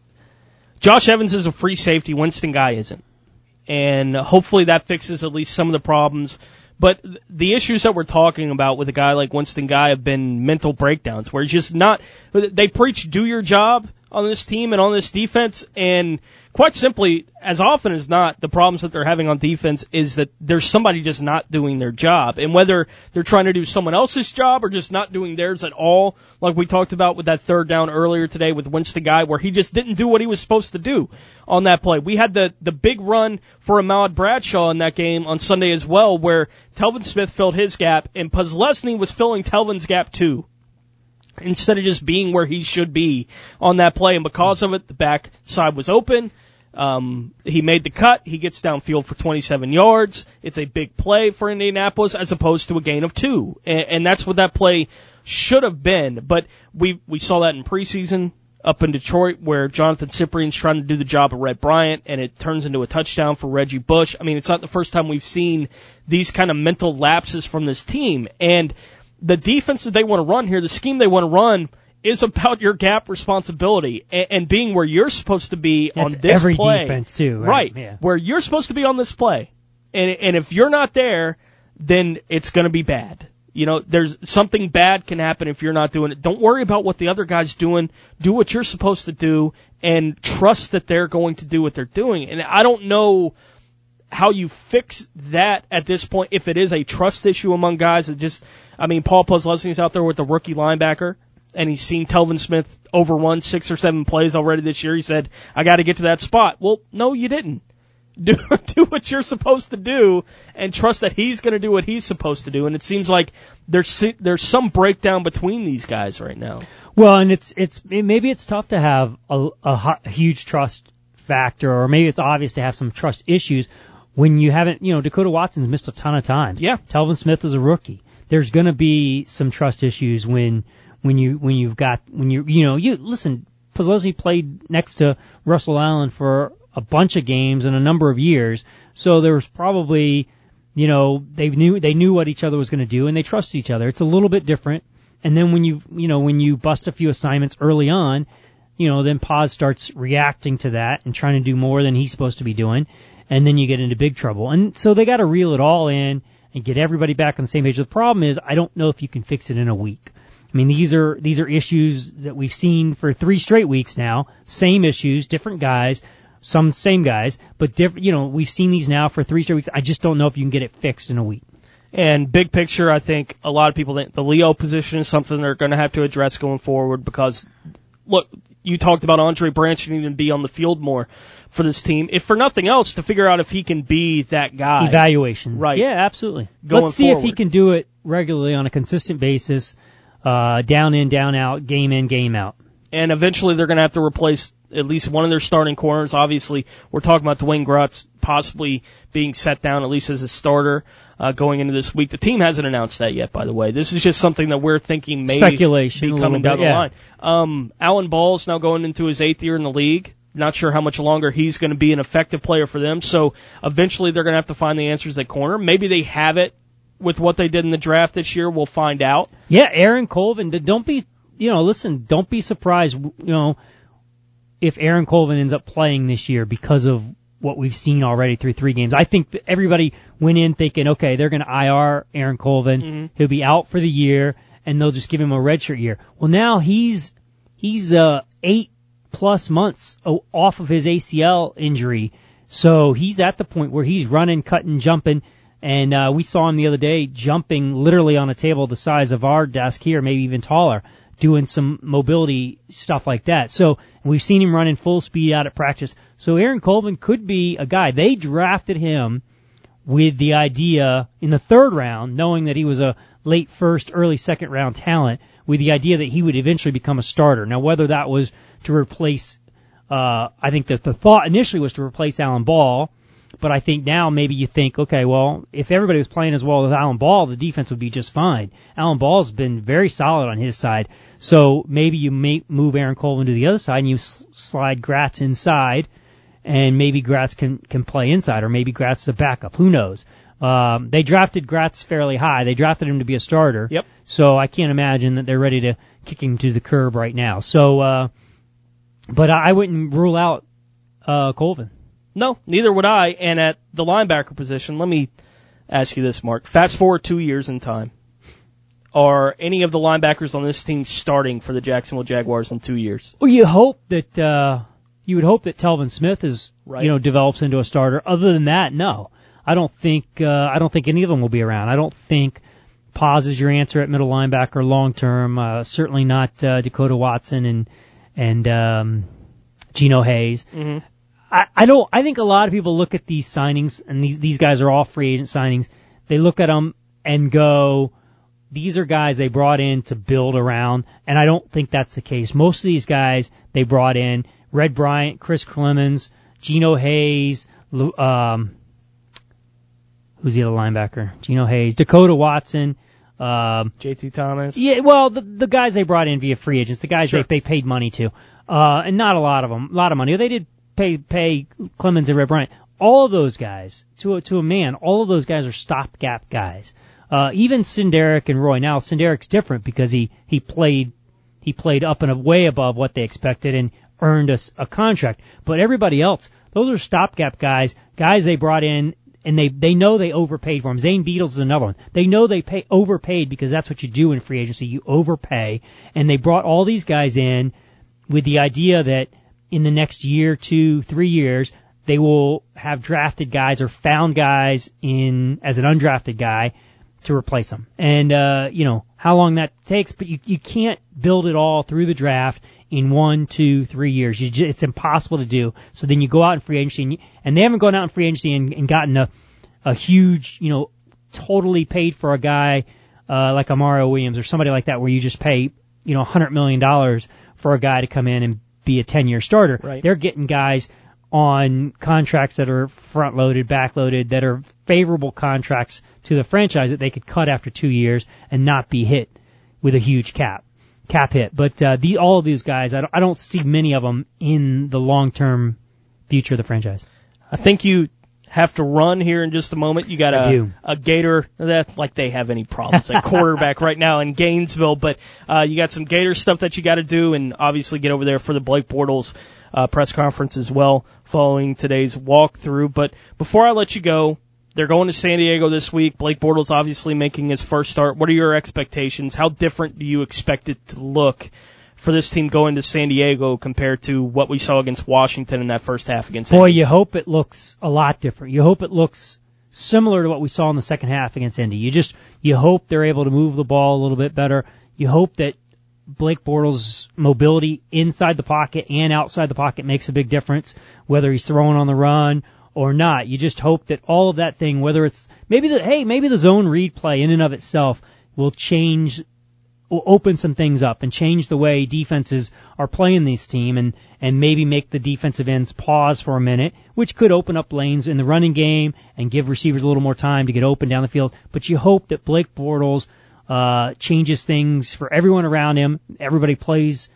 Josh Evans is a free safety, Winston Guy isn't, and hopefully that fixes at least some of the problems. But the issues that we're talking about with a guy like Winston Guy have been mental breakdowns where he's just not, they preach do your job on this team and on this defense, and quite simply, as often as not, the problems that they're having on defense is that there's somebody just not doing their job. And whether they're trying to do someone else's job or just not doing theirs at all, like we talked about with that third down earlier today with Winston Guy, where he just didn't do what he was supposed to do on that play. We had the big run for Ahmad Bradshaw in that game on Sunday as well, where Telvin Smith filled his gap, and Posluszny was filling Telvin's gap too, instead of just being where he should be on that play. And because of it, the back side was open. He made the cut. He gets downfield for 27 yards. It's a big play for Indianapolis as opposed to a gain of 2. And that's what that play should have been. But we saw that in preseason up in Detroit where Jonathan Cyprien's trying to do the job of Red Bryant, and it turns into a touchdown for Reggie Bush. I mean, it's not the first time we've seen these kind of mental lapses from this team. And the defense that they want to run here, the scheme they want to run, is about your gap responsibility and being where you're supposed to be. That's on this every play. Defense too, right? Yeah. Where you're supposed to be on this play, and if you're not there, then it's going to be bad. There's something bad can happen if you're not doing it. Don't worry about what the other guy's doing. Do what you're supposed to do, and trust that they're going to do what they're doing. And I don't know how you fix that at this point if it is a trust issue among guys. Paul Posluszny's out there with the rookie linebacker, and he's seen Telvin Smith overrun 6 or 7 plays already this year. He said, I got to get to that spot. Well, no, you didn't. Do what you're supposed to do and trust that he's going to do what he's supposed to do. And it seems like there's some breakdown between these guys right now. Well, and maybe it's tough to have a huge trust factor, or maybe it's obvious to have some trust issues when you haven't, Dakota Watson's missed a ton of times. Yeah. Telvin Smith is a rookie. There's going to be some trust issues when you listen, Posluszny played next to Russell Allen for a bunch of games in a number of years, so there was probably, they knew what each other was going to do, and they trusted each other. It's a little bit different. And then when you bust a few assignments early on, then Paz starts reacting to that and trying to do more than he's supposed to be doing, and then you get into big trouble. And so they got to reel it all in and get everybody back on the same page. The problem is, I don't know if you can fix it in a week. I mean, these are issues that we've seen for 3 straight weeks now. Same issues, different guys. some same guys, but different. We've seen these now for 3 straight weeks. I just don't know if you can get it fixed in a week. And big picture, I think a lot of people think the Leo position is something they're going to have to address going forward because, look, you talked about Andre Branch needing to be on the field more for this team, if for nothing else, to figure out if he can be that guy. Evaluation. Right. Yeah, absolutely. Let's see if he can do it regularly on a consistent basis, down in, down out, game in, game out. And eventually they're going to have to replace at least one of their starting corners. Obviously, we're talking about Dwayne Grutz possibly being set down at least as a starter going into this week. The team hasn't announced that yet, by the way. This is just something that we're thinking may speculation be coming down the line. Alan Ball's now going into his 8th year in the league. Not sure how much longer he's going to be an effective player for them. So eventually they're going to have to find the answers at corner. Maybe they have it with what they did in the draft this year. We'll find out. Yeah, Aaron Colvin. Don't be surprised, if Aaron Colvin ends up playing this year because of what we've seen already through 3 games. I think that everybody went in thinking, okay, they're going to IR Aaron Colvin. Mm-hmm. He'll be out for the year, and they'll just give him a redshirt year. Well, now he's 8+ months off of his ACL injury, so he's at the point where he's running, cutting, jumping, and we saw him the other day jumping literally on a table the size of our desk here, maybe even taller, doing some mobility stuff like that. So we've seen him running full speed out at practice. So Aaron Colvin could be a guy. They drafted him with the idea in the 3rd round, knowing that he was a late 1st, early 2nd round talent, with the idea that he would eventually become a starter. Now, whether that was to replace, I think that the thought initially was to replace Alan Ball, but I think now maybe you think, okay, well, if everybody was playing as well as Alan Ball, the defense would be just fine. Alan Ball's been very solid on his side, so maybe you move Aaron Colvin to the other side and you slide Gratz inside, and maybe Gratz can play inside, or maybe Gratz is a backup. Who knows? They drafted Gratz fairly high. They drafted him to be a starter. Yep. So I can't imagine that they're ready to kick him to the curb right now. So, but I wouldn't rule out Colvin. No, neither would I. And at the linebacker position, let me ask you this, Mark. Fast forward 2 years in time. Are any of the linebackers on this team starting for the Jacksonville Jaguars in 2 years? Well, you would hope that Telvin Smith is, right, develops into a starter. Other than that, no. I don't think any of them will be around. I don't think Paz is your answer at middle linebacker long term. Certainly not Dakota Watson and Geno Hayes. Mm-hmm. I think a lot of people look at these signings, and these guys are all free agent signings. They look at them and go, these are guys they brought in to build around, and I don't think that's the case. Most of these guys they brought in, Red Bryant, Chris Clemens, Geno Hayes, who's the other linebacker? Geno Hayes, Dakota Watson, JT Thomas. Yeah, well, the guys they brought in via free agents, the guys sure, they paid money to, and not a lot of them, a lot of money. They did pay Clemens and Red Bryant. All of those guys, to a man, all of those guys are stopgap guys. Even Sinderic and Roy. Now Sinderic's different because he played up and way above what they expected and earned a contract. But everybody else, those are stopgap guys they brought in, and they know they overpaid for them. Zane Beadles is another one. They know they overpaid because that's what you do in free agency. You overpay, and they brought all these guys in with the idea that in the next year, 2, 3 years, they will have drafted guys or found guys as an undrafted guy to replace them. And, how long that takes, but you can't build it all through the draft in 1, 2, 3 years. It's impossible to do. So then you go out in free agency, and they haven't gone out in free agency and gotten a huge, totally paid for a guy, like Amario Williams or somebody like that, where you just pay, $100 million for a guy to come in and be a 10-year starter. Right. They're getting guys on contracts that are front-loaded, back-loaded, that are favorable contracts to the franchise that they could cut after 2 years and not be hit with a huge cap hit. But all of these guys, I don't see many of them in the long-term future of the franchise. I think you have to run here in just a moment. You got a Gator, that like they have any problems at quarterback right now in Gainesville, but you got some Gator stuff that you got to do, and obviously get over there for the Blake Bortles press conference as well following today's walkthrough. But before I let you go, they're going to San Diego this week. Blake Bortles obviously making his first start. What are your expectations? How different do you expect it to look for this team going to San Diego compared to what we saw against Washington in that first half against Boy, Indy. you hope it looks a lot different. You hope it looks similar to what we saw in the second half against Indy. You hope they're able to move the ball a little bit better. You hope that Blake Bortles' mobility inside the pocket and outside the pocket makes a big difference, whether he's throwing on the run or not. You just hope that all of that thing, whether it's maybe the zone read play in and of itself will open some things up and change the way defenses are playing this team and maybe make the defensive ends pause for a minute, which could open up lanes in the running game and give receivers a little more time to get open down the field. But you hope that Blake Bortles changes things for everyone around him. Everybody plays.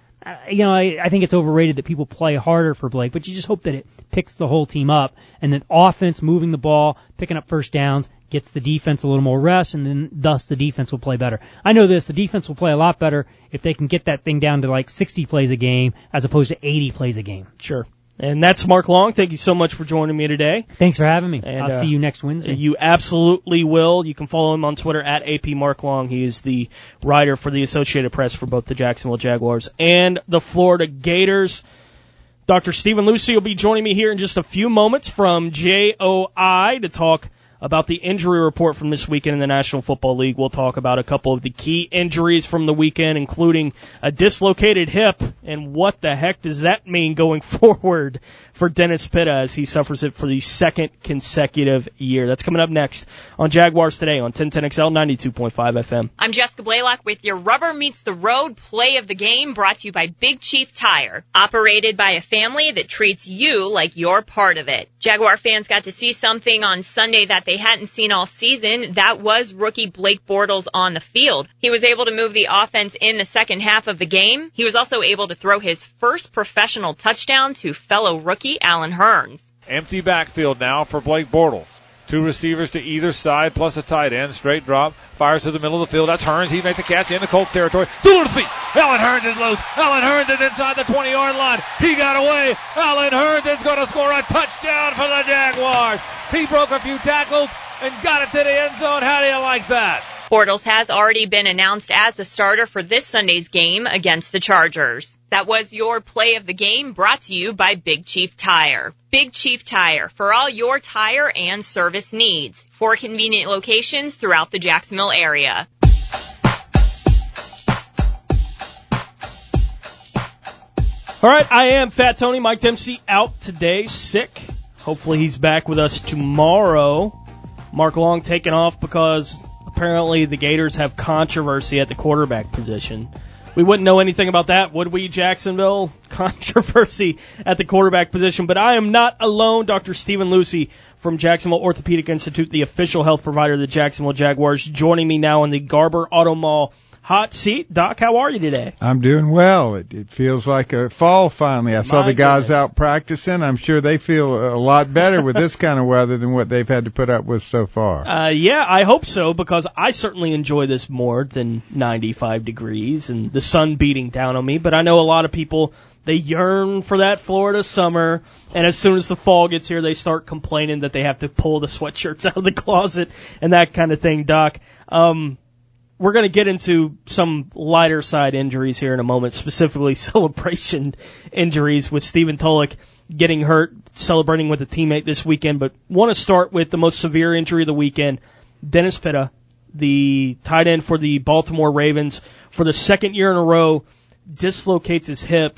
I think it's overrated that people play harder for Blake, but you just hope that it picks the whole team up, and that offense moving the ball, picking up first downs, gets the defense a little more rest, and then thus the defense will play better. I know the defense will play a lot better if they can get that thing down to like 60 plays a game as opposed to 80 plays a game. Sure. And that's Mark Long. Thank you so much for joining me today. Thanks for having me. And, I'll see you next Wednesday. You absolutely will. You can follow him on Twitter at @APMarkLong. He is the writer for the Associated Press for both the Jacksonville Jaguars and the Florida Gators. Dr. Stephen Lucey will be joining me here in just a few moments from JOI to talk about the injury report from this weekend in the National Football League. We'll talk about a couple of the key injuries from the weekend, including a dislocated hip, and what the heck does that mean going forward for Dennis Pitta as he suffers it for the second consecutive year. That's coming up next on Jaguars Today on 1010XL 92.5 FM. I'm Jessica Blaylock with your Rubber Meets the Road play of the game, brought to you by Big Chief Tire, operated by a family that treats you like you're part of it. Jaguar fans got to see something on Sunday that they hadn't seen all season. That was rookie Blake Bortles on the field. He was able to move the offense in the second half of the game. He was also able to throw his first professional touchdown to fellow rookie Allen Hurns. Empty backfield now for Blake Bortles. Two receivers to either side, plus a tight end. Straight drop. Fires to the middle of the field. That's Hurns. He makes a catch in the Colts territory. Still on his feet. Allen Hurns is loose. Allen Hurns is inside the 20-yard line. He got away. Allen Hurns is going to score a touchdown for the Jaguars. He broke a few tackles and got it to the end zone. How do you like that? Bortles has already been announced as the starter for this Sunday's game against the Chargers. That was your play of the game, brought to you by Big Chief Tire. Big Chief Tire, for all your tire and service needs. 4 convenient locations throughout the Jacksonville area. All right, I am Fat Tony. Mike Dempsey out today, sick. Hopefully he's back with us tomorrow. Mark Long taking off because apparently the Gators have controversy at the quarterback position. We wouldn't know anything about that, would we, Jacksonville? Controversy at the quarterback position. But I am not alone. Dr. Stephen Lucey from Jacksonville Orthopedic Institute, the official health provider of the Jacksonville Jaguars, joining me now in the Garber Auto Mall hot seat. Doc, how are you today? I'm doing well. It feels like a fall finally. I saw the guys out practicing. I'm sure they feel a lot better with this kind of weather than what they've had to put up with so far. Yeah, I hope so, because I certainly enjoy this more than 95 degrees and the sun beating down on me. But I know a lot of people, they yearn for that Florida summer, and as soon as the fall gets here, they start complaining that they have to pull the sweatshirts out of the closet and that kind of thing, Doc. We're going to get into some lighter side injuries here in a moment, specifically celebration injuries with Stephen Tulloch getting hurt, celebrating with a teammate this weekend. But want to start with the most severe injury of the weekend. Dennis Pitta, the tight end for the Baltimore Ravens, for the second year in a row, dislocates his hip.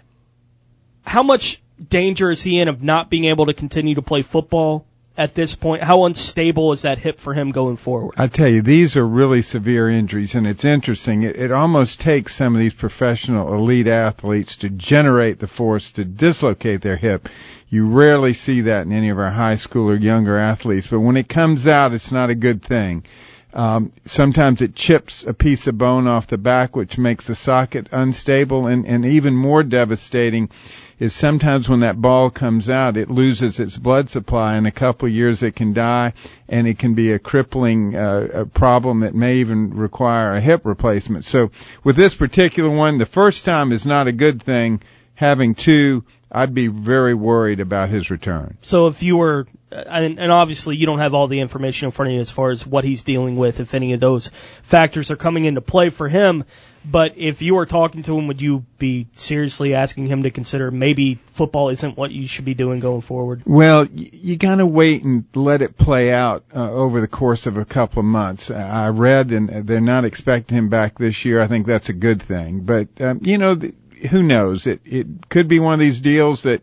How much danger is he in of not being able to continue to play football at this point? How unstable is that hip for him going forward? I tell you, these are really severe injuries, and it's interesting. It almost takes some of these professional elite athletes to generate the force to dislocate their hip. You rarely see that in any of our high school or younger athletes, but when it comes out, it's not a good thing. Sometimes it chips a piece of bone off the back, which makes the socket unstable, and even more devastating is sometimes when that ball comes out, it loses its blood supply. In a couple of years, it can die, and it can be a crippling problem that may even require a hip replacement. So with this particular one, the first time is not a good thing. having two, I'd be very worried about his return. So if you were, and obviously you don't have all the information in front of you as far as what he's dealing with, if any of those factors are coming into play for him, but if you were talking to him, would you be seriously asking him to consider maybe football isn't what you should be doing going forward? Well, you gotta wait and let it play out over the course of a couple of months. I read, and they're not expecting him back this year. I think that's a good thing. But, who knows? It could be one of these deals that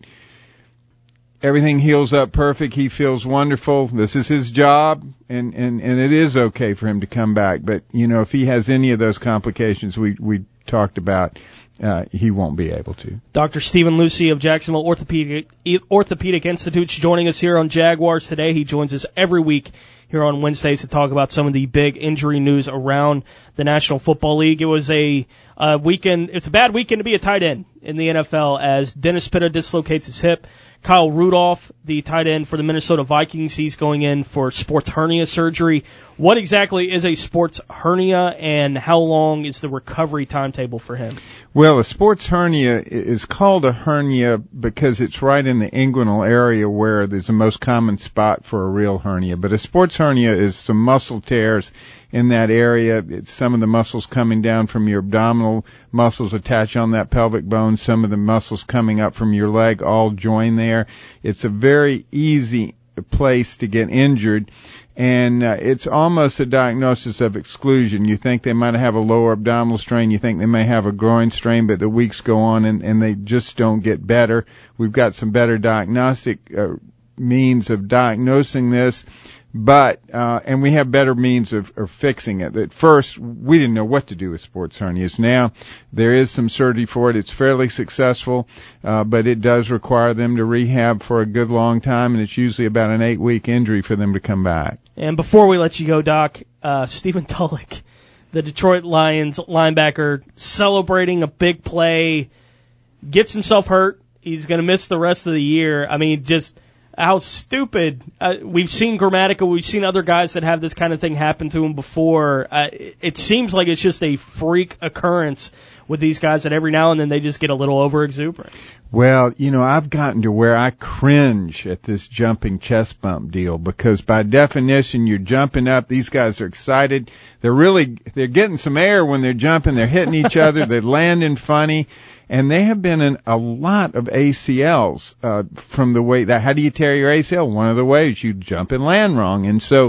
everything heals up perfect. He feels wonderful. This is his job, and it is okay for him to come back. But, if he has any of those complications we talked about, he won't be able to. Dr. Stephen Lucey of Jacksonville Orthopedic Institute is joining us here on Jaguars Today. He joins us every week here on Wednesdays to talk about some of the big injury news around the National Football League. It was a weekend. It's a bad weekend to be a tight end in the NFL as Dennis Pitta dislocates his hip. Kyle Rudolph, the tight end for the Minnesota Vikings, he's going in for sports hernia surgery. What exactly is a sports hernia, and how long is the recovery timetable for him? Well, a sports hernia is called a hernia because it's right in the inguinal area where there's the most common spot for a real hernia. But a sports hernia is some muscle tears in that area. It's some of the muscles coming down from your abdominal muscles attach on that pelvic bone, some of the muscles coming up from your leg all join there. It's a very easy place to get injured, and it's almost a diagnosis of exclusion. You think they might have a lower abdominal strain, you think they may have a groin strain, but the weeks go on and they just don't get better. We've got some better diagnostic means of diagnosing this, but and we have better means of fixing it. At first, we didn't know what to do with sports hernias. Now, there is some surgery for it. It's fairly successful, but it does require them to rehab for a good long time, and it's usually about an 8-week injury for them to come back. And before we let you go, Doc, Stephen Tulloch, the Detroit Lions linebacker, celebrating a big play, gets himself hurt. He's going to miss the rest of the year. I mean, just how stupid. We've seen Grammatica. We've seen other guys that have this kind of thing happen to them before. It seems like it's just a freak occurrence with these guys that every now and then they just get a little over-exuberant. Well, I've gotten to where I cringe at this jumping chest bump deal because by definition you're jumping up. These guys are excited. They're getting some air when they're jumping. They're hitting each other. They're landing funny. And they have been in a lot of ACLs from the way that. How do you tear your ACL? One of the ways you jump and land wrong. And so,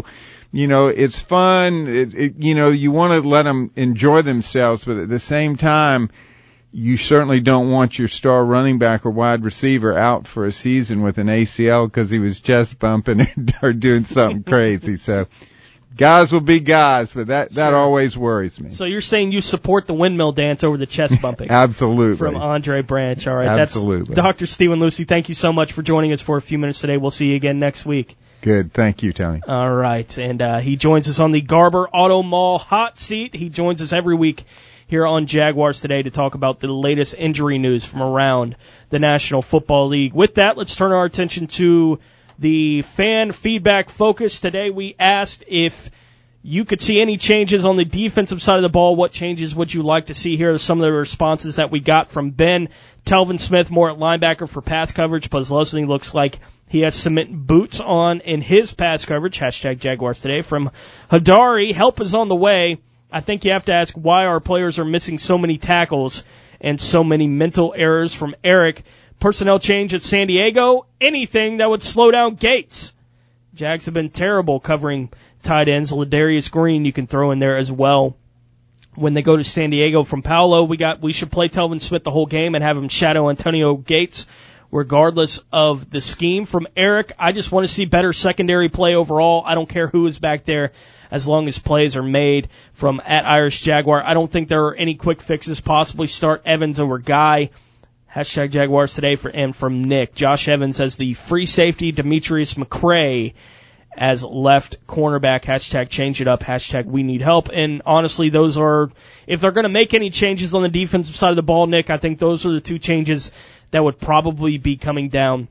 it's fun. You want to let them enjoy themselves, but at the same time, you certainly don't want your star running back or wide receiver out for a season with an ACL because he was chest bumping or doing something crazy. So. Guys will be guys, but that always worries me. So you're saying you support the windmill dance over the chest bumping? Absolutely. From Andre Branch. All right. Absolutely. That's Dr. Stephen Lucey. Thank you so much for joining us for a few minutes today. We'll see you again next week. Good. Thank you, Tony. All right. And he joins us on the Garber Auto Mall hot seat. He joins us every week here on Jaguars Today to talk about the latest injury news from around the National Football League. With that, let's turn our attention to the fan feedback focus. Today we asked if you could see any changes on the defensive side of the ball. What changes would you like to see? Here are some of the responses that we got from Ben. Telvin Smith more at linebacker for pass coverage. Buzz Leslie looks like he has cement boots on in his pass coverage. Hashtag Jaguars Today. From Hadari, help is on the way. I think you have to ask why our players are missing so many tackles and so many mental errors. From Eric, personnel change at San Diego, anything that would slow down Gates. Jags have been terrible covering tight ends. Ladarius Green you can throw in there as well. When they go to San Diego, from Paolo, we should play Telvin Smith the whole game and have him shadow Antonio Gates regardless of the scheme. From Eric, I just want to see better secondary play overall. I don't care who is back there as long as plays are made. From @Irish Jaguar, I don't think there are any quick fixes. Possibly start Evans over Guy. Hashtag Jaguars Today. And from Nick, Josh Evans as the free safety, Demetrius McCray as left cornerback. Hashtag change it up. Hashtag we need help. And honestly, those are, if they're going to make any changes on the defensive side of the ball, Nick, I think those are the two changes that would probably be coming down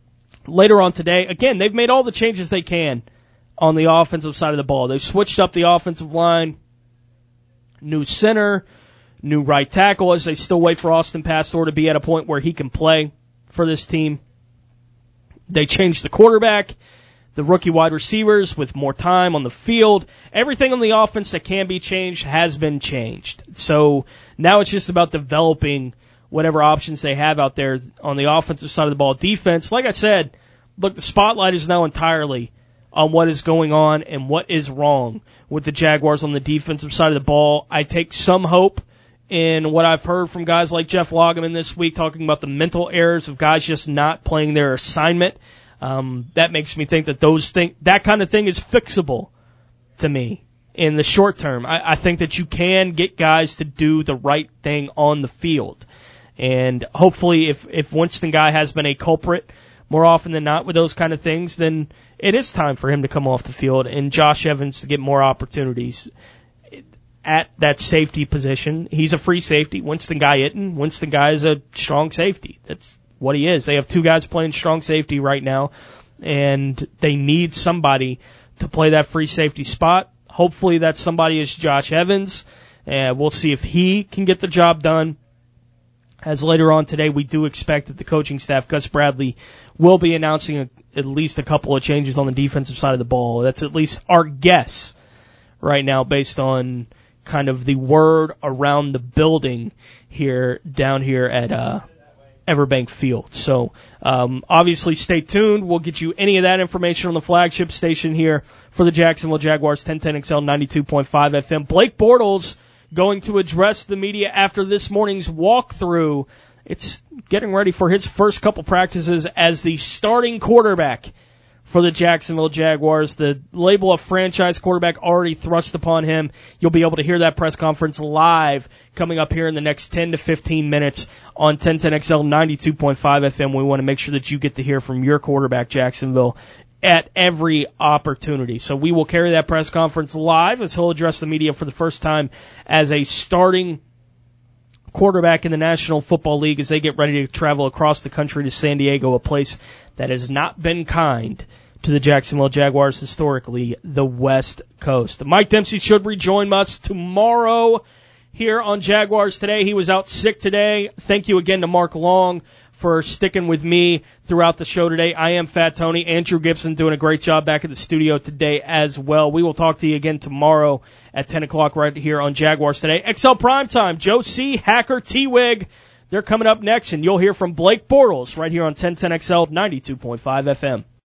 later on today. Again, they've made all the changes they can on the offensive side of the ball. They've switched up the offensive line, new center, new right tackle as they still wait for Austin Pastor to be at a point where he can play for this team. They changed the quarterback, the rookie wide receivers with more time on the field. Everything on the offense that can be changed has been changed. So now it's just about developing whatever options they have out there on the offensive side of the ball. Defense, like I said, look, the spotlight is now entirely on what is going on and what is wrong with the Jaguars on the defensive side of the ball. I take some hope in what I've heard from guys like Jeff Lageman this week talking about the mental errors of guys just not playing their assignment. That makes me think that that kind of thing is fixable to me in the short term. I think that you can get guys to do the right thing on the field. And hopefully if Winston Guy has been a culprit more often than not with those kind of things, then it is time for him to come off the field and Josh Evans to get more opportunities at that safety position. He's a free safety. Winston Guy isn't. Winston Guy is a strong safety. That's what he is. They have two guys playing strong safety right now, and they need somebody to play that free safety spot. Hopefully that somebody is Josh Evans, and we'll see if he can get the job done. As later on today, we do expect that the coaching staff, Gus Bradley, will be announcing at least a couple of changes on the defensive side of the ball. That's at least our guess right now based on kind of the word around the building down here at Everbank Field. So obviously stay tuned. We'll get you any of that information on the flagship station here for the Jacksonville Jaguars, 1010XL 92.5 FM. Blake Bortles going to address the media after this morning's walkthrough. It's getting ready for his first couple practices as the starting quarterback for the Jacksonville Jaguars. The label of franchise quarterback already thrust upon him. You'll be able to hear that press conference live coming up here in the next 10 to 15 minutes on 1010XL 92.5 FM. We want to make sure that you get to hear from your quarterback, Jacksonville, at every opportunity. So we will carry that press conference live as he'll address the media for the first time as a starting quarterback in the National Football League as they get ready to travel across the country to San Diego, a place that has not been kind to the Jacksonville Jaguars historically, the West Coast. Mike Dempsey should rejoin us tomorrow here on Jaguars Today. He was out sick today. Thank you again to Mark Long for sticking with me throughout the show today. I am Fat Tony. Andrew Gibson doing a great job back at the studio today as well. We will talk to you again tomorrow at 10 o'clock right here on Jaguars Today. XL Primetime, Joe C., Hacker, T-Wig, they're coming up next, and you'll hear from Blake Bortles right here on 1010XL 92.5 FM.